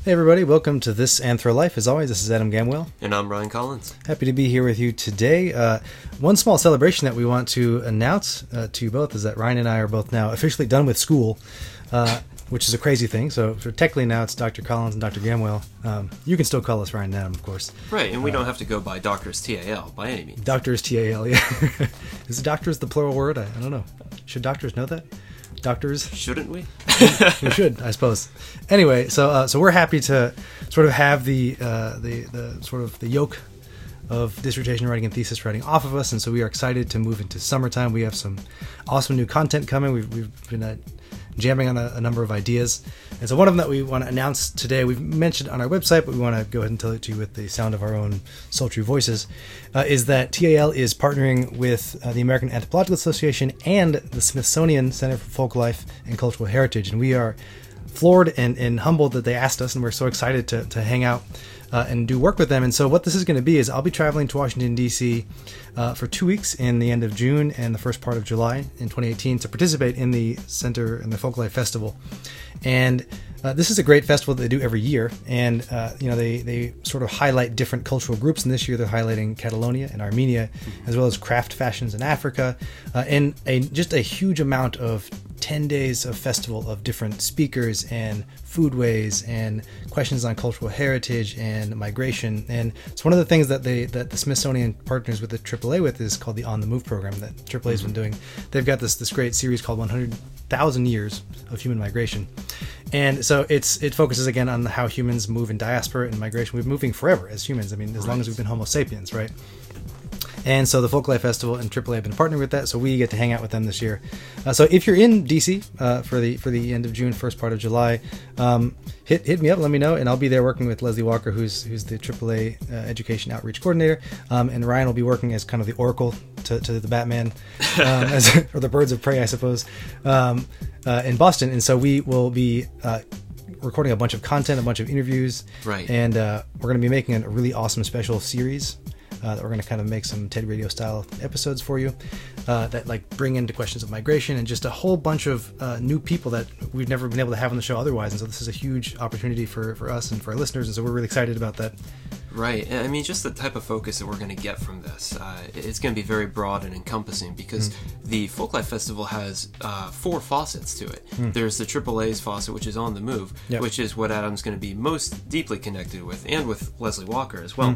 Hey everybody, welcome to This Anthro Life. As always, this is Adam Gamwell. And I'm Brian Collins. Happy to be here with you today. One small celebration that we want to announce to you both is that Ryan and I are both now officially done with school, which is a crazy thing. So technically now it's Dr. Collins and Dr. Gamwell. You can still call us Ryan and Adam, of course. Right, and we don't have to go by Doctors TAL by any means. Doctors TAL, yeah. Is doctors the plural word? I don't know. Should doctors know that? Doctors? Shouldn't we? We should, I suppose. Anyway, so we're happy to sort of have the sort of the yoke of dissertation writing and thesis writing off of us, and so we are excited to move into summertime. We have some awesome new content coming. We've been jamming on a number of ideas, and so one of them that we want to announce today, we've mentioned on our website, but we want to go ahead and tell it to you with the sound of our own sultry voices, is that TAL is partnering with the American Anthropological Association and the Smithsonian Center for Folk Life and Cultural Heritage, and we are floored and humbled that they asked us, and we're so excited to hang out and do work with them. And so what this is going to be is I'll be traveling to Washington, D.C. For 2 weeks in the end of June and the first part of July in 2018 to participate in the Center and the Folklife Festival. And this is a great festival that they do every year. And, they sort of highlight different cultural groups. And this year they're highlighting Catalonia and Armenia, as well as craft fashions in Africa, and just a huge amount of 10 days of festival of different speakers and foodways and questions on cultural heritage and migration. And it's one of the things that the Smithsonian partners with the AAA with is called the On the Move program that AAA has been doing. They've got this great series called 100,000 Years of Human Migration. And so it focuses again on how humans move in diaspora and migration. We've been moving forever as humans. I mean, as long as we've been Homo sapiens, right? And so the Folklife Festival and AAA have been partnering with that, so we get to hang out with them this year. So if you're in DC for the end of June, first part of July, hit me up, let me know, and I'll be there working with Leslie Walker, who's the AAA Education Outreach Coordinator, and Ryan will be working as kind of the oracle to the Batman, or the Birds of Prey, I suppose, in Boston. And so we will be recording a bunch of content, a bunch of interviews, right? And we're going to be making a really awesome special series that we're going to kind of make some TED Radio style episodes for you that like bring into questions of migration and just a whole bunch of new people that we've never been able to have on the show otherwise. And so this is a huge opportunity for us and for our listeners. And so we're really excited about that. Right. And I mean, just the type of focus that we're going to get from this, it's going to be very broad and encompassing because the Folklife Festival has 4 faucets to it. There's the AAA's faucet, which is On the Move, which is what Adam's going to be most deeply connected with, and with Leslie Walker as well.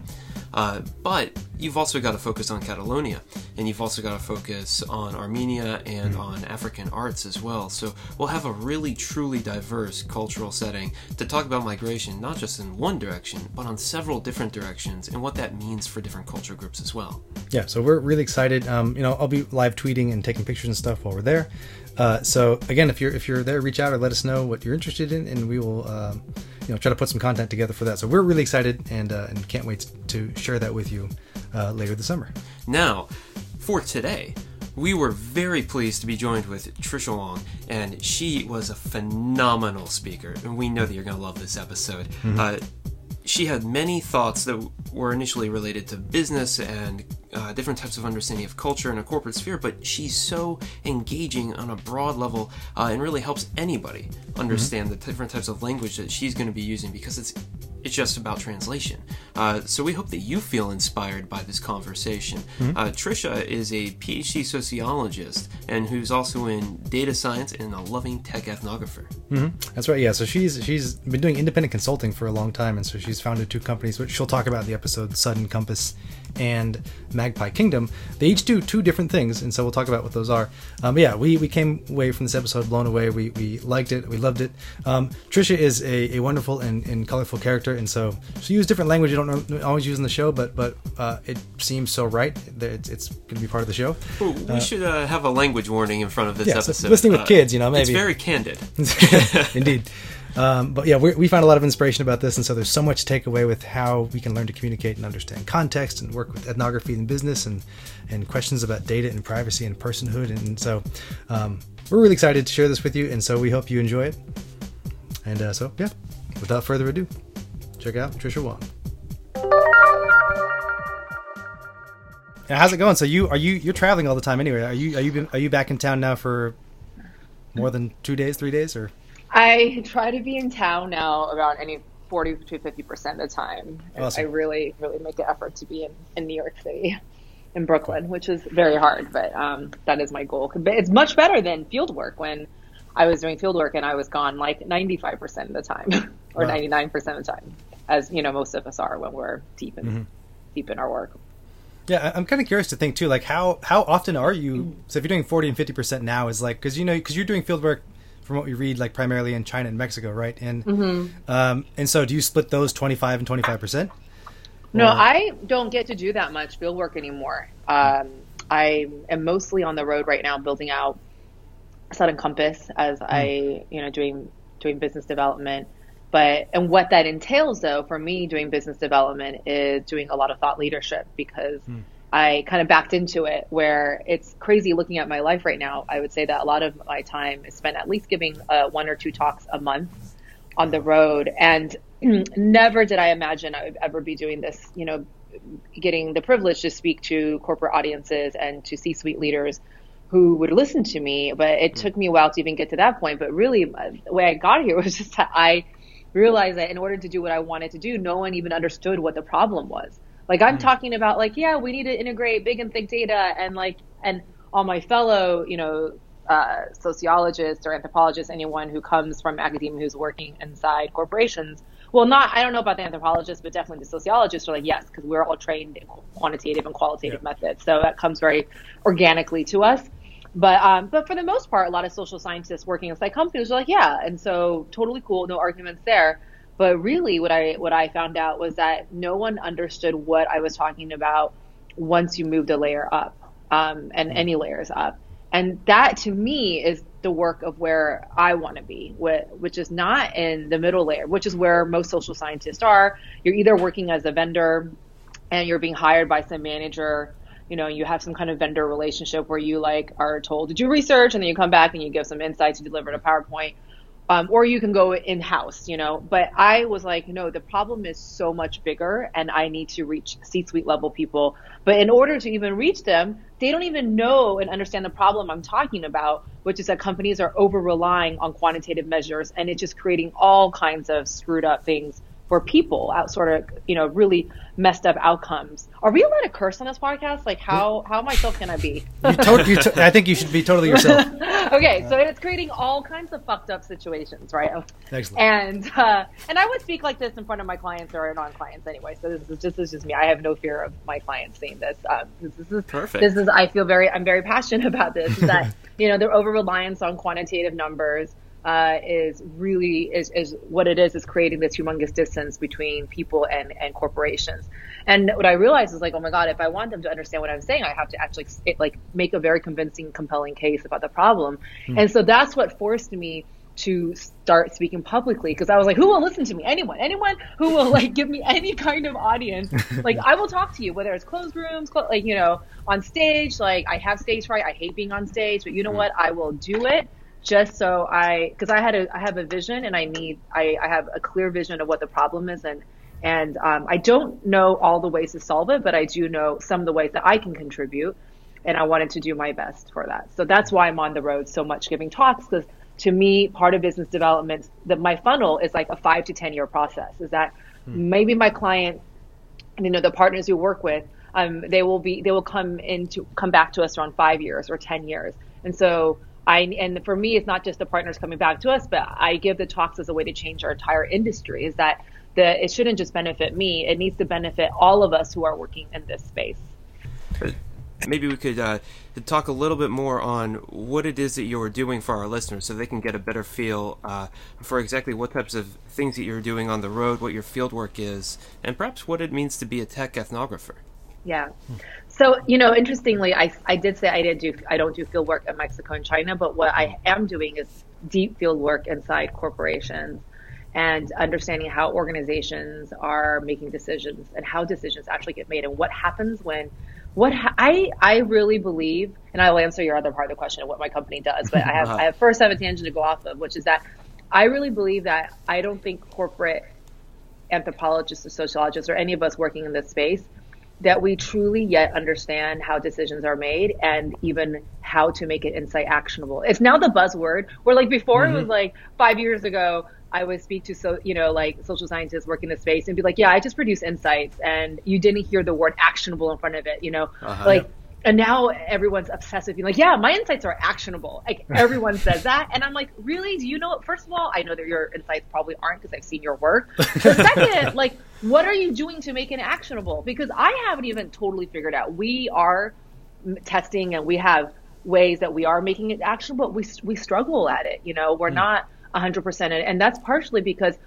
But you've also got to focus on Catalonia, and you've also got to focus on Armenia and on African arts as well. So we'll have a really, truly diverse cultural setting to talk about migration, not just in one direction, but on several different directions, and what that means for different culture groups as well. Yeah, so we're really excited. I'll be live tweeting and taking pictures and stuff while we're there. So again, if you're there, reach out or let us know what you're interested in, and we will try to put some content together for that. So we're really excited and can't wait to share that with you later this summer. Now, for today, we were very pleased to be joined with Tricia Wong, and she was a phenomenal speaker, and we know that you're going to love this episode. She had many thoughts that were initially related to business and different types of understanding of culture in a corporate sphere, but she's so engaging on a broad level and really helps anybody understand the different types of language that she's going to be using, because it's just about translation. So we hope that you feel inspired by this conversation. Tricia is a PhD sociologist and who's also in data science and a loving tech ethnographer. That's right, yeah. So she's been doing independent consulting for a long time, and so she's founded 2 companies, which she'll talk about in the episode, Sudden Compass and Magpie Kingdom. They each do 2 different things, and so we'll talk about what those are. But yeah, we came away from this episode blown away. We liked it. We loved it. Tricia is a wonderful and colorful character, and so she used different language you don't always use in the show, but it seems so right that it's going to be part of the show. Ooh, we should have a language warning in front of this episode. So listening with kids, maybe. It's very candid. Indeed. But yeah, we found a lot of inspiration about this, and so there's so much to take away with how we can learn to communicate and understand context and work with ethnography and business and questions about data and privacy and personhood. And so we're really excited to share this with you, and so we hope you enjoy it. And so, yeah, without further ado, check out Tricia Wong. Now, how's it going? So you're traveling all the time anyway. Are you back in town now for more than 2 days, 3 days, or? I try to be in town now around any 40 to 50% of the time. Awesome. I really, really make the effort to be in New York City, in Brooklyn, which is very hard, but that is my goal. It's much better than field work. When I was doing field work and I was gone like 95% of the time or 99% of the time, as you know, most of us are when we're deep in our work. Yeah, I'm kind of curious to think too, like how often are you? So if you're doing 40 and 50% now, is like because you're doing field work from what we read, like primarily in China and Mexico, right? And and so do you split those 25 and 25%? No, I don't get to do that much field work anymore. I am mostly on the road right now, building out Sudden Compass as doing business development. And what that entails, though, for me doing business development is doing a lot of thought leadership, because I kind of backed into it, where it's crazy looking at my life right now. I would say that a lot of my time is spent at least giving 1 or 2 talks a month on the road. And never did I imagine I would ever be doing this, getting the privilege to speak to corporate audiences and to C-suite leaders who would listen to me. But it took me a while to even get to that point. But really, the way I got here was just that I realized that in order to do what I wanted to do, no one even understood what the problem was. Like I'm talking about like, yeah, we need to integrate big and thick data, and all my fellow, sociologists or anthropologists, anyone who comes from academia who's working inside corporations. Well, I don't know about the anthropologists, but definitely the sociologists are like, yes, because we're all trained in quantitative and qualitative methods. So that comes very organically to us. But for the most part, a lot of social scientists working inside companies are like, yeah. And so totally cool. No arguments there. But really what I found out was that no one understood what I was talking about once you moved a layer up, and any layers up. And that to me is the work of where I want to be, which is not in the middle layer, which is where most social scientists are. You're either working as a vendor and you're being hired by some manager. You have some kind of vendor relationship where you are told to do research, and then you come back and you give some insights, you deliver a PowerPoint, or you can go in-house, But I was like, no, the problem is so much bigger, and I need to reach C-suite level people. But in order to even reach them, they don't even know and understand the problem I'm talking about, which is that companies are over-relying on quantitative measures, and it's just creating all kinds of screwed up things for people, really messed up outcomes. Are we allowed to curse on this podcast? Like how myself can I be? I think you should be totally yourself. Okay, so it's creating all kinds of fucked up situations, right? Excellent. And I would speak like this in front of my clients or non-clients anyway. So this is just me. I have no fear of my clients seeing this. This is perfect. I'm very passionate about this. Is that their over reliance on quantitative numbers is what it is creating this humongous distance between people and corporations. And what I realized is oh my God, if I want them to understand what I'm saying, I have to actually make a very convincing, compelling case about the problem. And so that's what forced me to start speaking publicly, because I was like, who will listen to me? Anyone who will give me any kind of audience. I will talk to you, whether it's closed rooms, on stage. I have stage fright. I hate being on stage, but you know what? I will do it. Just so because I have a vision, and I have a clear vision of what the problem is, and I don't know all the ways to solve it, but I do know some of the ways that I can contribute, and I wanted to do my best for that. So that's why I'm on the road so much giving talks, because to me, part of business development, my funnel is like a 5 to 10 year process. Is that maybe my client, the partners we work with, they will come back to us around 5 years or 10 years, and so. And for me, it's not just the partners coming back to us, but I give the talks as a way to change our entire industry. Is that it shouldn't just benefit me; it needs to benefit all of us who are working in this space. Maybe we could talk a little bit more on what it is that you're doing for our listeners, so they can get a better feel for exactly what types of things that you're doing on the road, what your field work is, and perhaps what it means to be a tech ethnographer. Yeah. So, interestingly, I did say I don't do field work in Mexico and China, but what I am doing is deep field work inside corporations and understanding how organizations are making decisions and how decisions actually get made and what happens when I really believe, and I will answer your other part of the question of what my company does, but I have first have a tangent to go off of, which is that I really believe that I don't think corporate anthropologists or sociologists or any of us working in this space that we truly yet understand how decisions are made and even how to make it insight actionable. It's now the buzzword, where before it was 5 years ago, I would speak to like social scientists working in the space and be like, yeah, I just produce insights, and you didn't hear the word actionable in front of it, like. And now everyone's obsessed with being like, yeah, my insights are actionable. Like everyone says that. And I'm like, really? Do you know? First of all, I know that your insights probably aren't because I've seen your work. But second, like, what are you doing to make it actionable? Because I haven't even totally figured out. We are testing and we have ways that we are making it actionable, but we struggle at it. We're not 100% in it. And that's partially because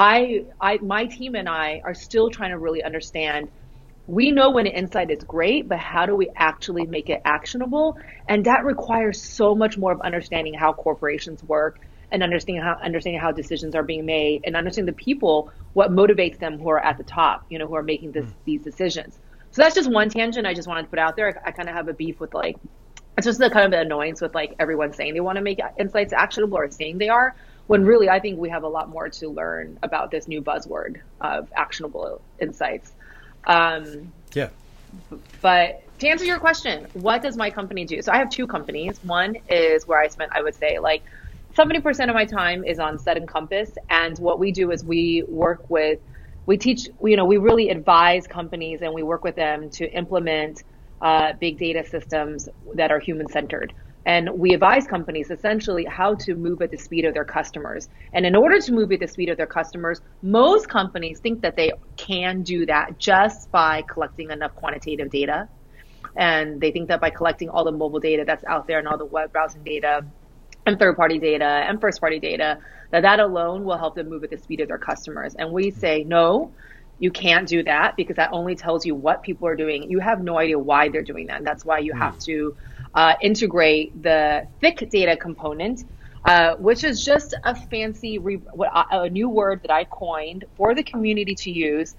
my team and I are still trying to really understand. We know when an insight is great, but how do we actually make it actionable? And that requires so much more of understanding how corporations work and understanding how decisions are being made and understanding the people, what motivates them who are at the top, who are making these decisions. So that's just one tangent I just wanted to put out there. I kind of have a beef with it's just the kind of the annoyance with everyone saying they want to make insights actionable or saying they are, when really I think we have a lot more to learn about this new buzzword of actionable insights. Yeah. But to answer your question, what does my company do? So I have two companies. One is where I spent, I would say, 70% of my time is on Set and Compass. And what we do is we teach, we really advise companies and we work with them to implement big data systems that are human-centered. And we advise companies essentially how to move at the speed of their customers. And in order to move at the speed of their customers, most companies think that they can do that just by collecting enough quantitative data. And they think that by collecting all the mobile data that's out there and all the web browsing data and third-party data and first-party data, that alone will help them move at the speed of their customers. And we say, no, you can't do that because that only tells you what people are doing. You have no idea why they're doing that. And that's why you have to integrate the thick data component, which is just a fancy, a new word that I coined for the community to use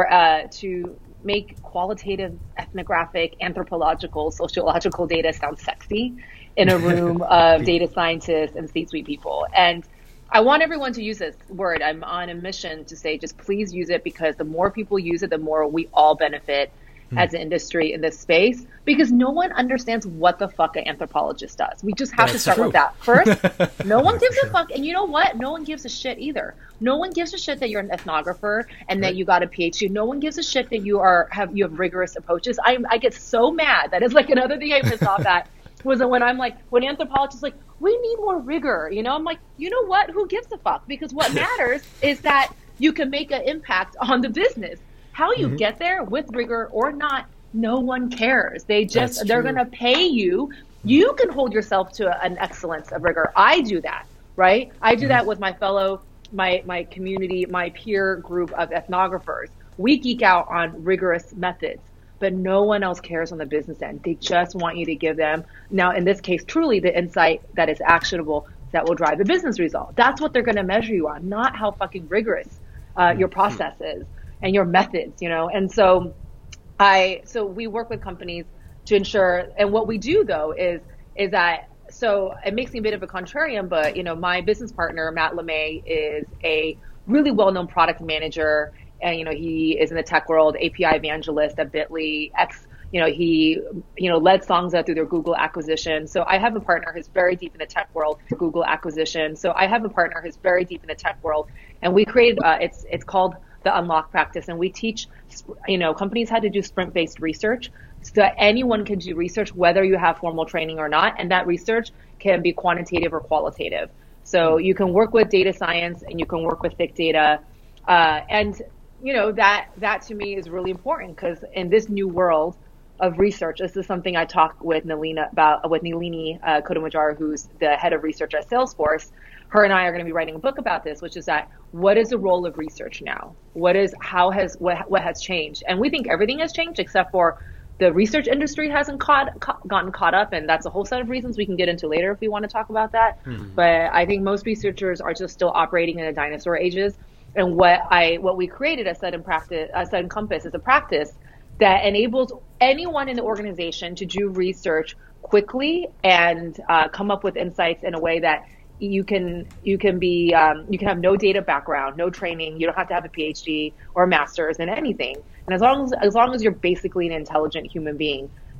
to make qualitative, ethnographic, anthropological, sociological data sound sexy in a room of data scientists and C-suite people. And I want everyone to use this word. I'm on a mission to say, just please use it, because the more people use it, the more we all benefit as an industry in this space, because no one understands what the fuck an anthropologist does. We just have to start with that first. No one gives a fuck. And you know what? No one gives a shit either. No one gives a shit that you're an ethnographer and that you got a PhD. No one gives a shit that you have rigorous approaches. I get so mad. That is another thing I pissed off at was when when anthropologists we need more rigor. I'm like, you know what? Who gives a fuck? Because what matters is that you can make an impact on the business. How you get there with rigor or not, no one cares. They're going to pay you. You can hold yourself to an excellence of rigor. I do that, right? I do that with my community, my peer group of ethnographers. We geek out on rigorous methods, but no one else cares on the business end. They just want you to give them, now in this case, truly the insight that is actionable that will drive the business result. That's what they're going to measure you on, not how fucking rigorous your process is. And your methods, and so we work with companies to ensure, and what we do though is that, so it makes me a bit of a contrarian, but my business partner, Matt LeMay, is a really well-known product manager, and he is in the tech world, API evangelist at Bitly, he led Songza through their Google acquisition. So I have a partner who's very deep in the tech world, Google acquisition. So I have a partner who's very deep in the tech world, and we created it's called the Unlock practice, and we teach companies how to do sprint-based research so that anyone can do research whether you have formal training or not, and that research can be quantitative or qualitative. So you can work with data science and you can work with thick data, and that to me is really important, because in this new world of research, this is something I talk with Nalini Kodamajar, who's the head of research at Salesforce. Her and I are going to be writing a book about this, which is that what is the role of research now? What has changed? And we think everything has changed except for the research industry hasn't gotten caught up, and that's a whole set of reasons we can get into later if we want to talk about that. But I think most researchers are just still operating in the dinosaur ages. And what we created as Set and Compass is a practice that enables anyone in the organization to do research quickly and come up with insights in a way that you can have no data background, no training. You don't have to have a PhD or a master's in anything. And as long as you're basically an intelligent human being,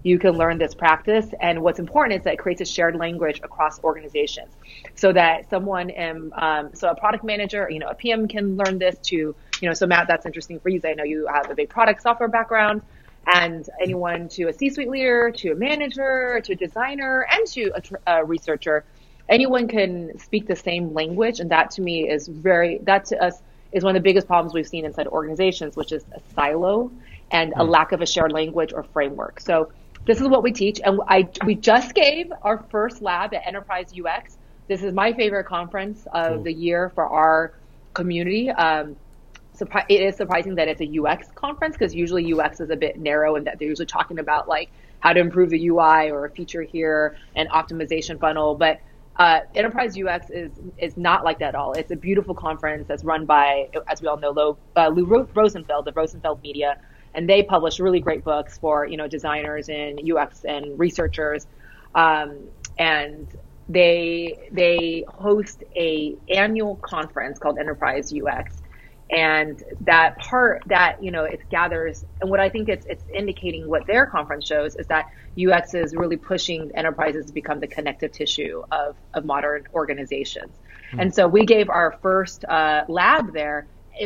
you can learn this practice. And what's important is that it creates a shared language across organizations, so that someone, so a product manager, a PM can learn this to, so Matt, that's interesting for you. I know you have a big product software background, and anyone to a C-suite leader, to a manager, to a designer, and to a researcher, anyone can speak the same language. And that to me is that to us is one of the biggest problems we've seen inside organizations, which is a silo and a lack of a shared language or framework. So this is what we teach. And we just gave our first lab at Enterprise UX. This is my favorite conference of the year for our community. It is surprising that it's a UX conference, because usually UX is a bit narrow, and that they're usually talking about like how to improve the UI or a feature here and optimization funnel. But Enterprise UX is not like that at all. It's a beautiful conference that's run by, as we all know, Lou Rosenfeld of Rosenfeld Media, and they publish really great books for designers and UX and researchers, and they host a annual conference called Enterprise UX. And that part that, it gathers, and what I think it's indicating, what their conference shows, is that UX is really pushing enterprises to become the connective tissue of modern organizations. And so we gave our first lab there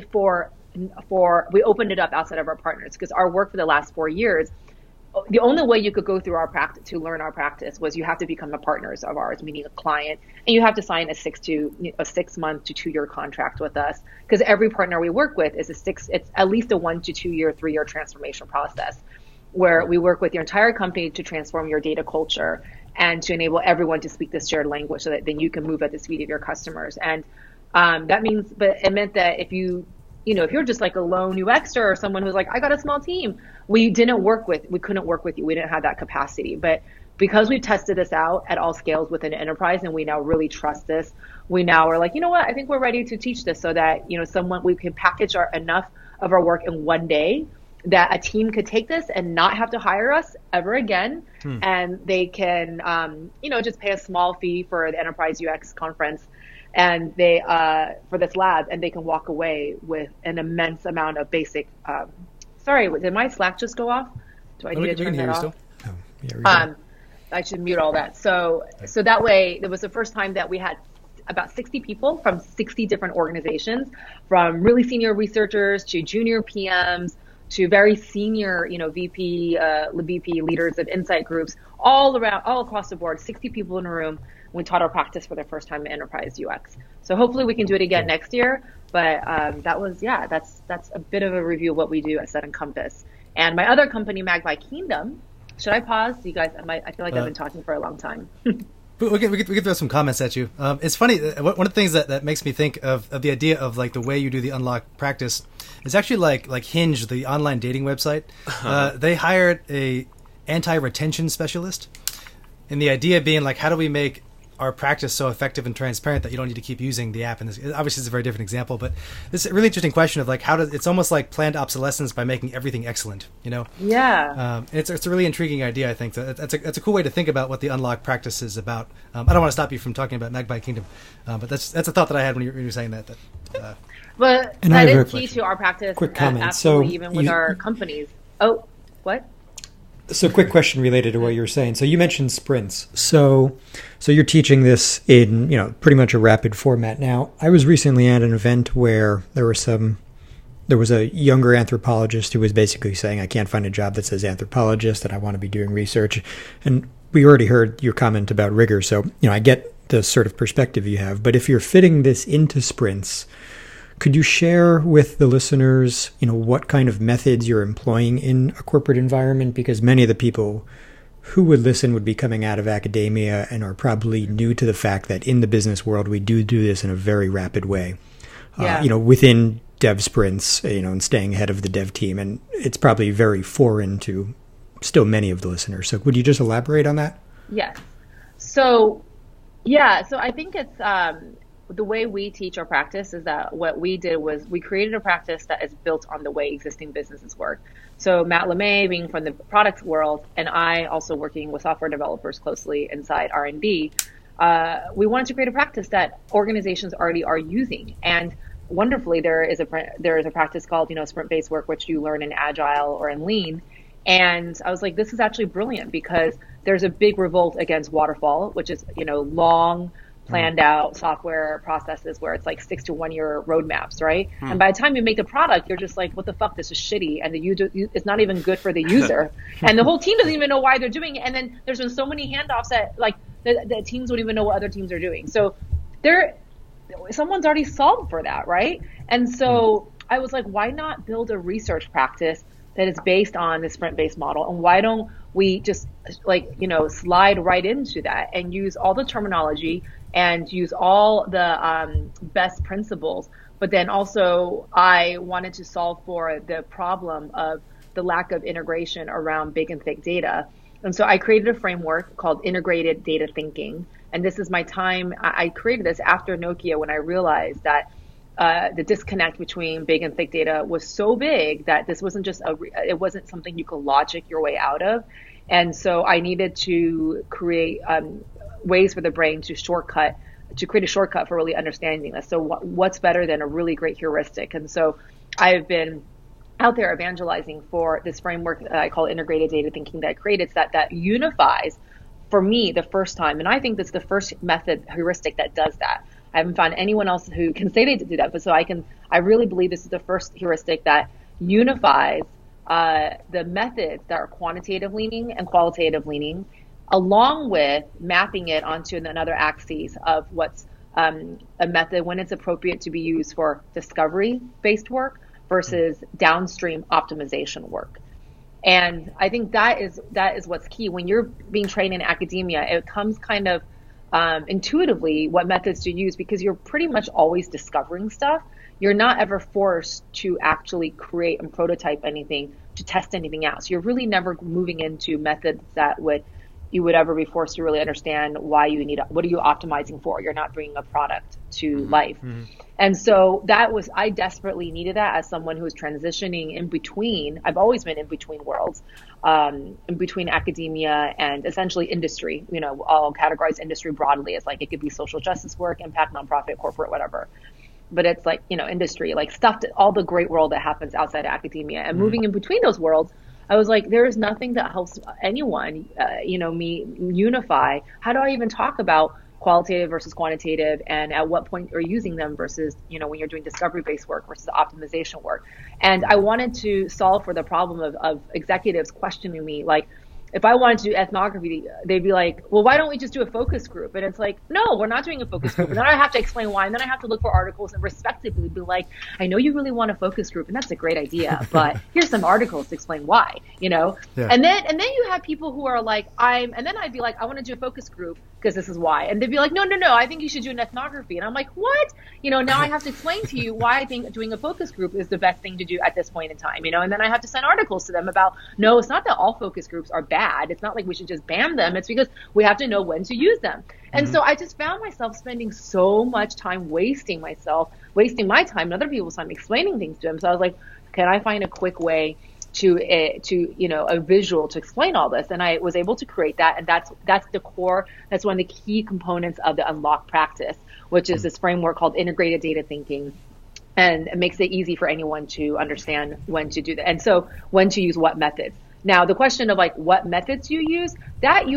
we opened it up outside of our partners, because our work for the last 4 years, the only way you could go through our practice to learn our practice was you have to become a partners of ours, meaning a client, and you have to sign a 6 month to 2 year contract with us, because every partner we work with is it's at least a 1 to 2 year, 3 year transformation process, where we work with your entire company to transform your data culture and to enable everyone to speak this shared language, so that then you can move at the speed of your customers. And it meant that if you're just like a lone UXer or someone who's like, I got a small team, we couldn't work with you. We didn't have that capacity. But because we've tested this out at all scales within an enterprise, and we now really trust this, we now are like, I think we're ready to teach this, so that, we can package enough of our work in one day that a team could take this and not have to hire us ever again. And they can, just pay a small fee for the Enterprise UX conference, and they for this lab, and they can walk away with an immense amount of basic. Sorry, did my Slack just go off? Do I need to turn that off? Oh, yeah, I should mute all that. So that way, it was the first time that we had about 60 people from 60 different organizations, from really senior researchers to junior PMs to very senior, VP leaders of insight groups, all across the board. 60 people in a room. We taught our practice for the first time in Enterprise UX. So hopefully we can do it again next year. But that's a bit of a review of what we do at Sudden Compass. And my other company, Magpie Kingdom. Should I pause? You guys, I feel like I've been talking for a long time. We can throw some comments at you. It's funny. One of the things that makes me think of the idea of like the way you do the unlock practice is actually like Hinge, the online dating website. They hired a anti-retention specialist, and the idea being like, how do we make our practice so effective and transparent that you don't need to keep using the app? And this obviously is a very different example, but this is a really interesting question of like it's almost like planned obsolescence by making everything excellent, Yeah. It's a really intriguing idea. I think that's a cool way to think about what the unlock practice is about. I don't want to stop you from talking about Magpie Kingdom, but that's a thought that I had when you were saying that. But and that is key to our practice. Quick comment. Absolutely, even with our companies. Oh, what? So quick question related to what you were saying. So you mentioned sprints. So you're teaching this in, pretty much a rapid format. Now, I was recently at an event where there was a younger anthropologist who was basically saying, I can't find a job that says anthropologist and I want to be doing research. And we already heard your comment about rigor. So, I get the sort of perspective you have, but if you're fitting this into sprints, could you share with the listeners, what kind of methods you're employing in a corporate environment? Because many of the people who would listen would be coming out of academia and are probably new to the fact that in the business world, we do this in a very rapid way. Yeah. Within dev sprints, and staying ahead of the dev team. And it's probably very foreign to still many of the listeners. So would you just elaborate on that? Yes. So I think it's the way we teach our practice is that what we did was we created a practice that is built on the way existing businesses work. So Matt LeMay, being from the product world, and I also working with software developers closely inside R&D, we wanted to create a practice that organizations already are using. And wonderfully, there is a practice called, sprint-based work, which you learn in Agile or in Lean. And I was like, this is actually brilliant because there's a big revolt against waterfall, which is, long planned out software processes where it's like 6 to 1 year roadmaps, right? And by the time you make the product, you're just like, what the fuck, this is shitty. And it's not even good for the user. And the whole team doesn't even know why they're doing it. And then there's been so many handoffs that like the teams don't even know what other teams are doing. So someone's already solved for that, right? And so I was like, why not build a research practice that is based on the sprint-based model? And why don't we just slide right into that and use all the terminology and use all the best principles? But then also I wanted to solve for the problem of the lack of integration around big and thick data. And so I created a framework called integrated data thinking. And this is my time. I created this after Nokia when I realized that the disconnect between big and thick data was so big that this wasn't just it wasn't something you could logic your way out of. And so I needed to create ways for the brain to create a shortcut for really understanding this. So what's better than a really great heuristic? And so I've been out there evangelizing for this framework that I call integrated data thinking that I created that unifies, for me, the first time. And I think that's the first heuristic that does that. I haven't found anyone else who can say they do that. But I really believe this is the first heuristic that unifies the methods that are quantitative leaning and qualitative leaning, along with mapping it onto another axis of what's a method when it's appropriate to be used for discovery-based work versus downstream optimization work. And I think that is what's key. When you're being trained in academia, it comes kind of intuitively what methods to use because you're pretty much always discovering stuff. You're not ever forced to actually create and prototype anything, to test anything out. So you're really never moving into methods that you would ever be forced to really understand what are you optimizing for. You're not bringing a product to life. And so I desperately needed that as someone who was transitioning in between. I've always been in between worlds, in between academia and essentially industry. I'll categorize industry broadly as like, it could be social justice work, impact, nonprofit, corporate, whatever. But it's like, industry, like stuff, all the great world that happens outside of academia. And moving in between those worlds, I was like, there is nothing that helps anyone, me unify. How do I even talk about qualitative versus quantitative, and at what point you're using them versus, when you're doing discovery-based work versus optimization work? And I wanted to solve for the problem of executives questioning me, like, if I wanted to do ethnography, they'd be like, well, why don't we just do a focus group? And it's like, no, we're not doing a focus group. And then I have to explain why. And then I have to look for articles and respectively be like, I know you really want a focus group, and that's a great idea, but here's some articles to explain why, Yeah. And then you have people who are like, and then I'd be like, I want to do a focus group because this is why. And they'd be like, no, I think you should do an ethnography. And I'm like, what? Now I have to explain to you why I think doing a focus group is the best thing to do at this point in time, and then I have to send articles to them about, no, it's not that all focus groups are bad. It's not like we should just ban them. It's because we have to know when to use them. And so I just found myself spending so much time wasting my time and other people's time explaining things to them. So I was like, can I find a quick way to a visual to explain all this? And I was able to create that. And that's the core. That's one of the key components of the Unlock practice, which is this framework called integrated data thinking. And it makes it easy for anyone to understand when to do that. And so when to use what methods. Now, the question of like what methods you use, that's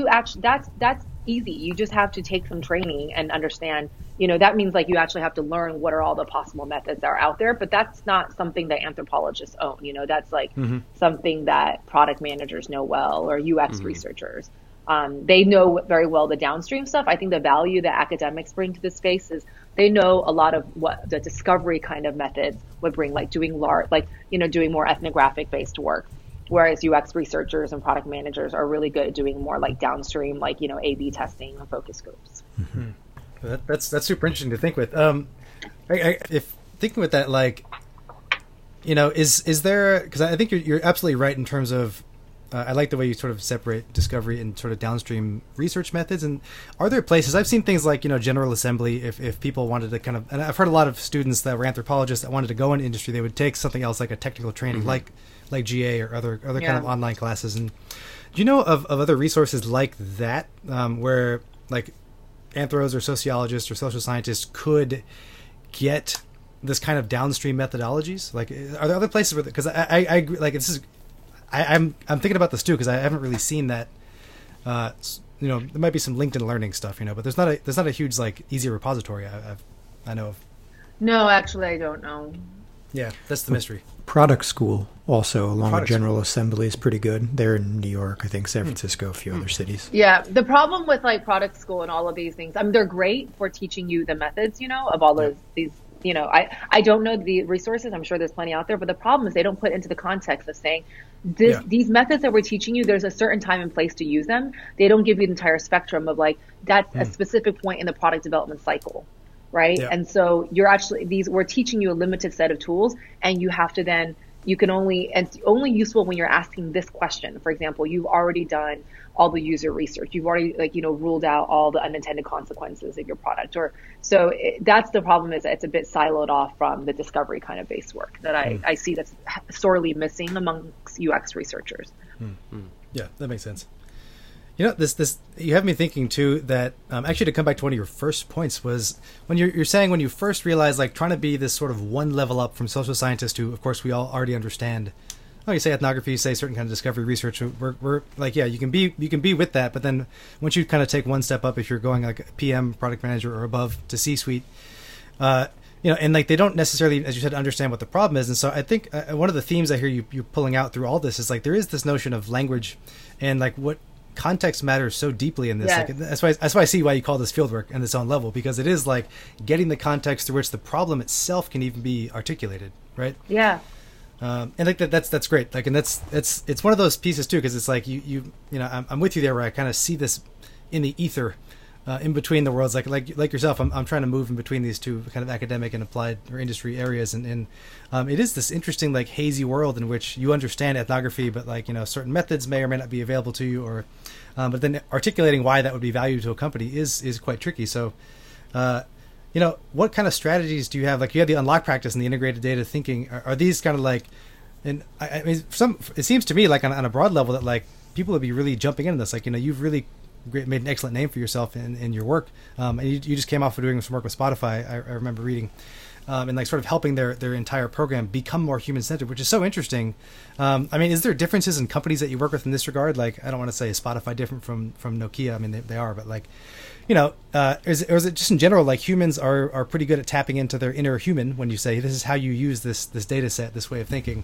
easy. You just have to take some training and understand, that means like you actually have to learn what are all the possible methods that are out there, but that's not something that anthropologists own. That's like something that product managers know well, or UX researchers. They know very well the downstream stuff. I think the value that academics bring to this space is they know a lot of what the discovery kind of methods would bring, like doing doing more ethnographic based work. Whereas UX researchers and product managers are really good at doing more like downstream, like, A/B testing and focus groups. That's super interesting to think with. If thinking with that, like, is there, because I think you're absolutely right in terms of, I like the way you sort of separate discovery and sort of downstream research methods. And are there places, I've seen things like, General Assembly, if people wanted to kind of, and I've heard a lot of students that were anthropologists that wanted to go into industry, they would take something else like a technical training, like GA or other kind of online classes. And do you know of other resources like that, where like anthros or sociologists or social scientists could get this kind of downstream methodologies? Like, are there other places where, because I agree, like, this is, I'm thinking about this too because I haven't really seen that. There might be some LinkedIn Learning stuff, but there's not a huge like easy repository I know of. No, actually, I don't know. Yeah, that's the mystery. Product School also, along with General School. Assembly, is pretty good. They're in New York, I think, San Francisco, a few other cities. Yeah, the problem with like Product School and all of these things, I mean, they're great for teaching you the methods, of all these. I don't know the resources. I'm sure there's plenty out there, but the problem is they don't put into the context of saying these methods that we're teaching you, there's a certain time and place to use them. They don't give you the entire spectrum of like, that's a specific point in the product development cycle. Right. Yeah. And so we're teaching you a limited set of tools, and you have to then, it's only useful when you're asking this question. For example, you've already done all the user research. You've already ruled out all the unintended consequences of your product. That's the problem, is that it's a bit siloed off from the discovery kind of based work that I see that's sorely missing amongst UX researchers. Yeah, that makes sense. This you have me thinking too that actually, to come back to one of your first points, was when you're saying when you first realized like trying to be this sort of one level up from social scientist who, of course, we all already understand. Oh, you say ethnography, you say certain kind of discovery research. We're like, yeah, you can be with that, but then once you kind of take one step up, if you're going like a PM, product manager, or above to C-suite, and like they don't necessarily, as you said, understand what the problem is. And so I think one of the themes I hear you pulling out through all this is like there is this notion of language and like what context matters so deeply in this. Yes. Like, that's why I see why you call this fieldwork in its own level, because it is like getting the context through which the problem itself can even be articulated, right? Yeah. And like that's great. Like, and it's one of those pieces too, because it's like I'm with you there, where I kind of see this in the ether, in between the worlds. Like yourself, I'm trying to move in between these two kind of academic and applied or industry areas, and it is this interesting like hazy world in which you understand ethnography, but like certain methods may or may not be available to you, or but then articulating why that would be valuable to a company is quite tricky. So. What kind of strategies do you have? Like you have the unlock practice and the integrated data thinking. Are these kind of like, and I mean, it seems to me like on a broad level that like people would be really jumping into this. Like, you've really made an excellent name for yourself in your work. And you just came off of doing some work with Spotify. I remember reading, and like sort of helping their entire program become more human centered, which is so interesting. I mean, is there differences in companies that you work with in this regard? Like, I don't want to say is Spotify different from Nokia. I mean, they are, but like, is it just in general, like humans are pretty good at tapping into their inner human when you say this is how you use this data set, this way of thinking?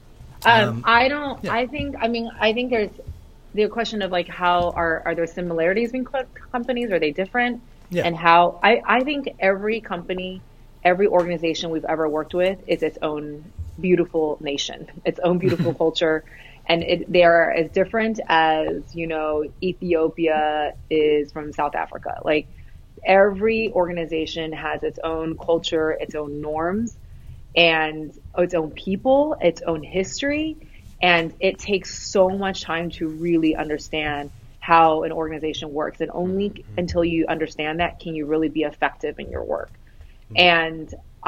I think there's the question of like, how are there similarities between companies? Are they different? Yeah. And how I think every company, every organization we've ever worked with is its own beautiful nation, its own beautiful culture. And they are as different as, Ethiopia is from South Africa. Like every organization has its own culture, its own norms, and its own people, its own history. And it takes so much time to really understand how an organization works. And only until you understand that can you really be effective in your work. And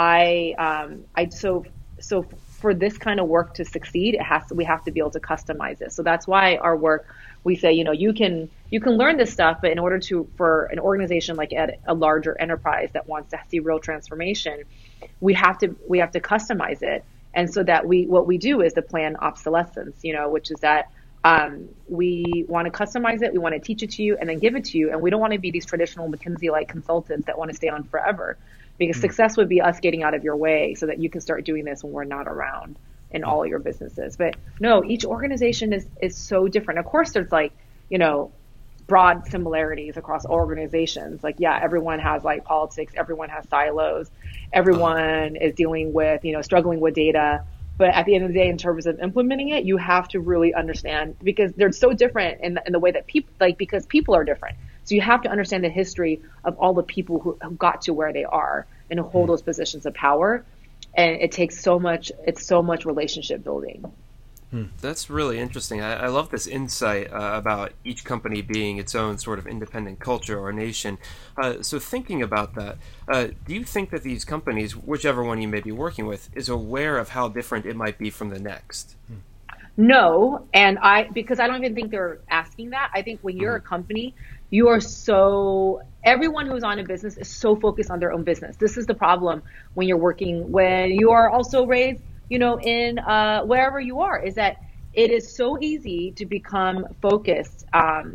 so for this kind of work to succeed, we have to be able to customize it. So that's why our work, we say, you can learn this stuff, but in order for an organization like a larger enterprise that wants to see real transformation, we have to customize it. And so that what we do is the plan obsolescence, which is that we want to customize it, we want to teach it to you and then give it to you. And we don't want to be these traditional McKinsey-like consultants that want to stay on forever. Because success would be us getting out of your way so that you can start doing this when we're not around in all your businesses. But no, each organization is so different. Of course, there's like, broad similarities across organizations. Like, yeah, everyone has like politics, everyone has silos, everyone is dealing with, struggling with data. But at the end of the day, in terms of implementing it, you have to really understand, because they're so different in the way that people, like, because people are different. So you have to understand the history of all the people who got to where they are and who hold those positions of power. And it's so much relationship building. That's really interesting. I love this insight about each company being its own sort of independent culture or nation. So thinking about that, do you think that these companies, whichever one you may be working with, is aware of how different it might be from the next? No, because I don't even think they're asking that. I think when you're a company, everyone who's on a business is so focused on their own business. This is the problem when you are also raised, in wherever you are, is that it is so easy to become focused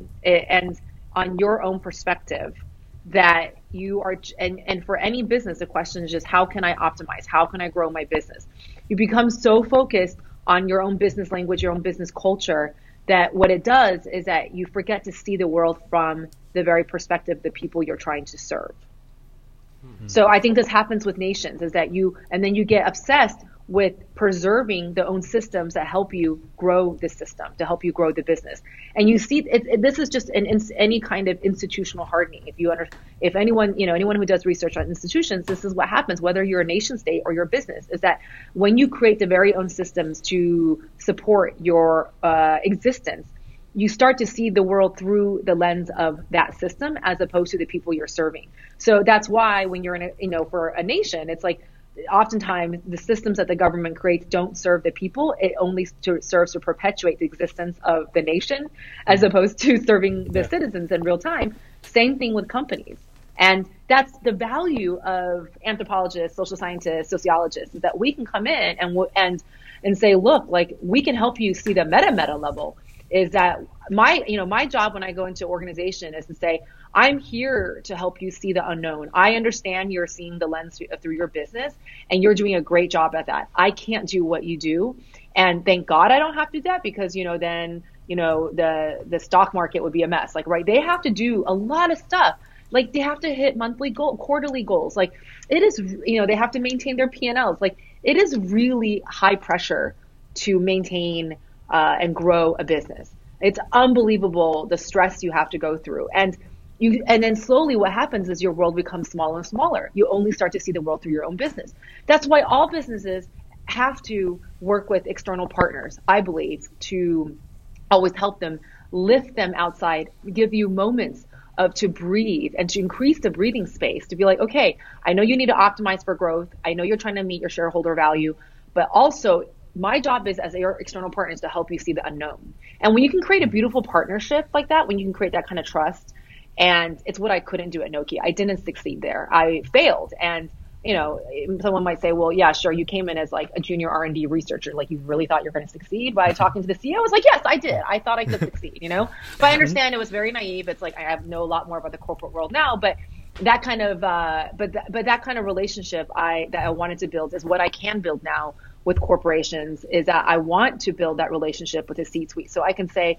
and on your own perspective that you are, and for any business, the question is just, how can I optimize? How can I grow my business? You become so focused on your own business language, your own business culture, that what it does is that you forget to see the world from the very perspective of the people you're trying to serve. Mm-hmm. So I think this happens with nations, is that and then you get obsessed with preserving the own systems that help you grow the system, to help you grow the business. And you see, this is just any kind of institutional hardening. If anyone who does research on institutions, this is what happens, whether you're a nation state or your business, is that when you create the very own systems to support your existence, you start to see the world through the lens of that system as opposed to the people you're serving. So that's why when you're for a nation, it's like, oftentimes the systems that the government creates don't serve the people. It only serves to perpetuate the existence of the nation as opposed to serving the citizens in real time. Same thing with companies. And that's the value of anthropologists, social scientists, sociologists, is that we can come in and say, look, like, we can help you see the meta level. Is that my job when I go into organization is to say, I'm here to help you see the unknown. I understand you're seeing the lens through your business, and you're doing a great job at that. I can't do what you do. And thank God I don't have to do that, because, then, the stock market would be a mess. Like, right. They have to do a lot of stuff. Like, they have to hit quarterly goals. Like, it is, they have to maintain their P&Ls. Like, it is really high pressure to maintain and grow a business. It's unbelievable the stress you have to go through. And then slowly what happens is your world becomes smaller and smaller. You only start to see the world through your own business. That's why all businesses have to work with external partners, I believe, to always help them, lift them outside, give you moments to breathe and to increase the breathing space, to be like, okay, I know you need to optimize for growth. I know you're trying to meet your shareholder value, but also my job is, as your external partners, to help you see the unknown. And when you can create a beautiful partnership like that, when you can create that kind of trust, and it's what I couldn't do at Nokia. I didn't succeed there. I failed. And, someone might say, well, yeah, sure, you came in as like a junior R&D researcher. Like, you really thought you're going to succeed by talking to the CEO? I was like, yes, I did. I thought I could succeed, But I understand it was very naive. It's like, I know a lot more about the corporate world now, but that kind of, that kind of relationship that I wanted to build is what I can build now with corporations, is that I want to build that relationship with the C-suite. So I can say,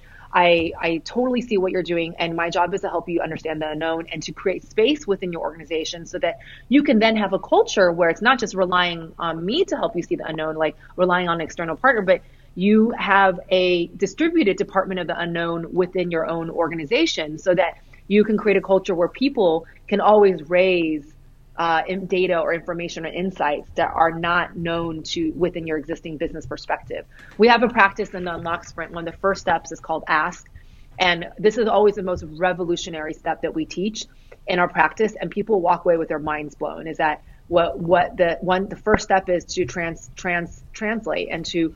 I totally see what you're doing, and my job is to help you understand the unknown and to create space within your organization so that you can then have a culture where it's not just relying on me to help you see the unknown, like relying on an external partner, but you have a distributed department of the unknown within your own organization so that you can create a culture where people can always raise data or information or insights that are not known to within your existing business perspective. We have a practice in the Unlock Sprint. One of the first steps is called Ask. And this is always the most revolutionary step that we teach in our practice. And people walk away with their minds blown, is that the first step is to translate and to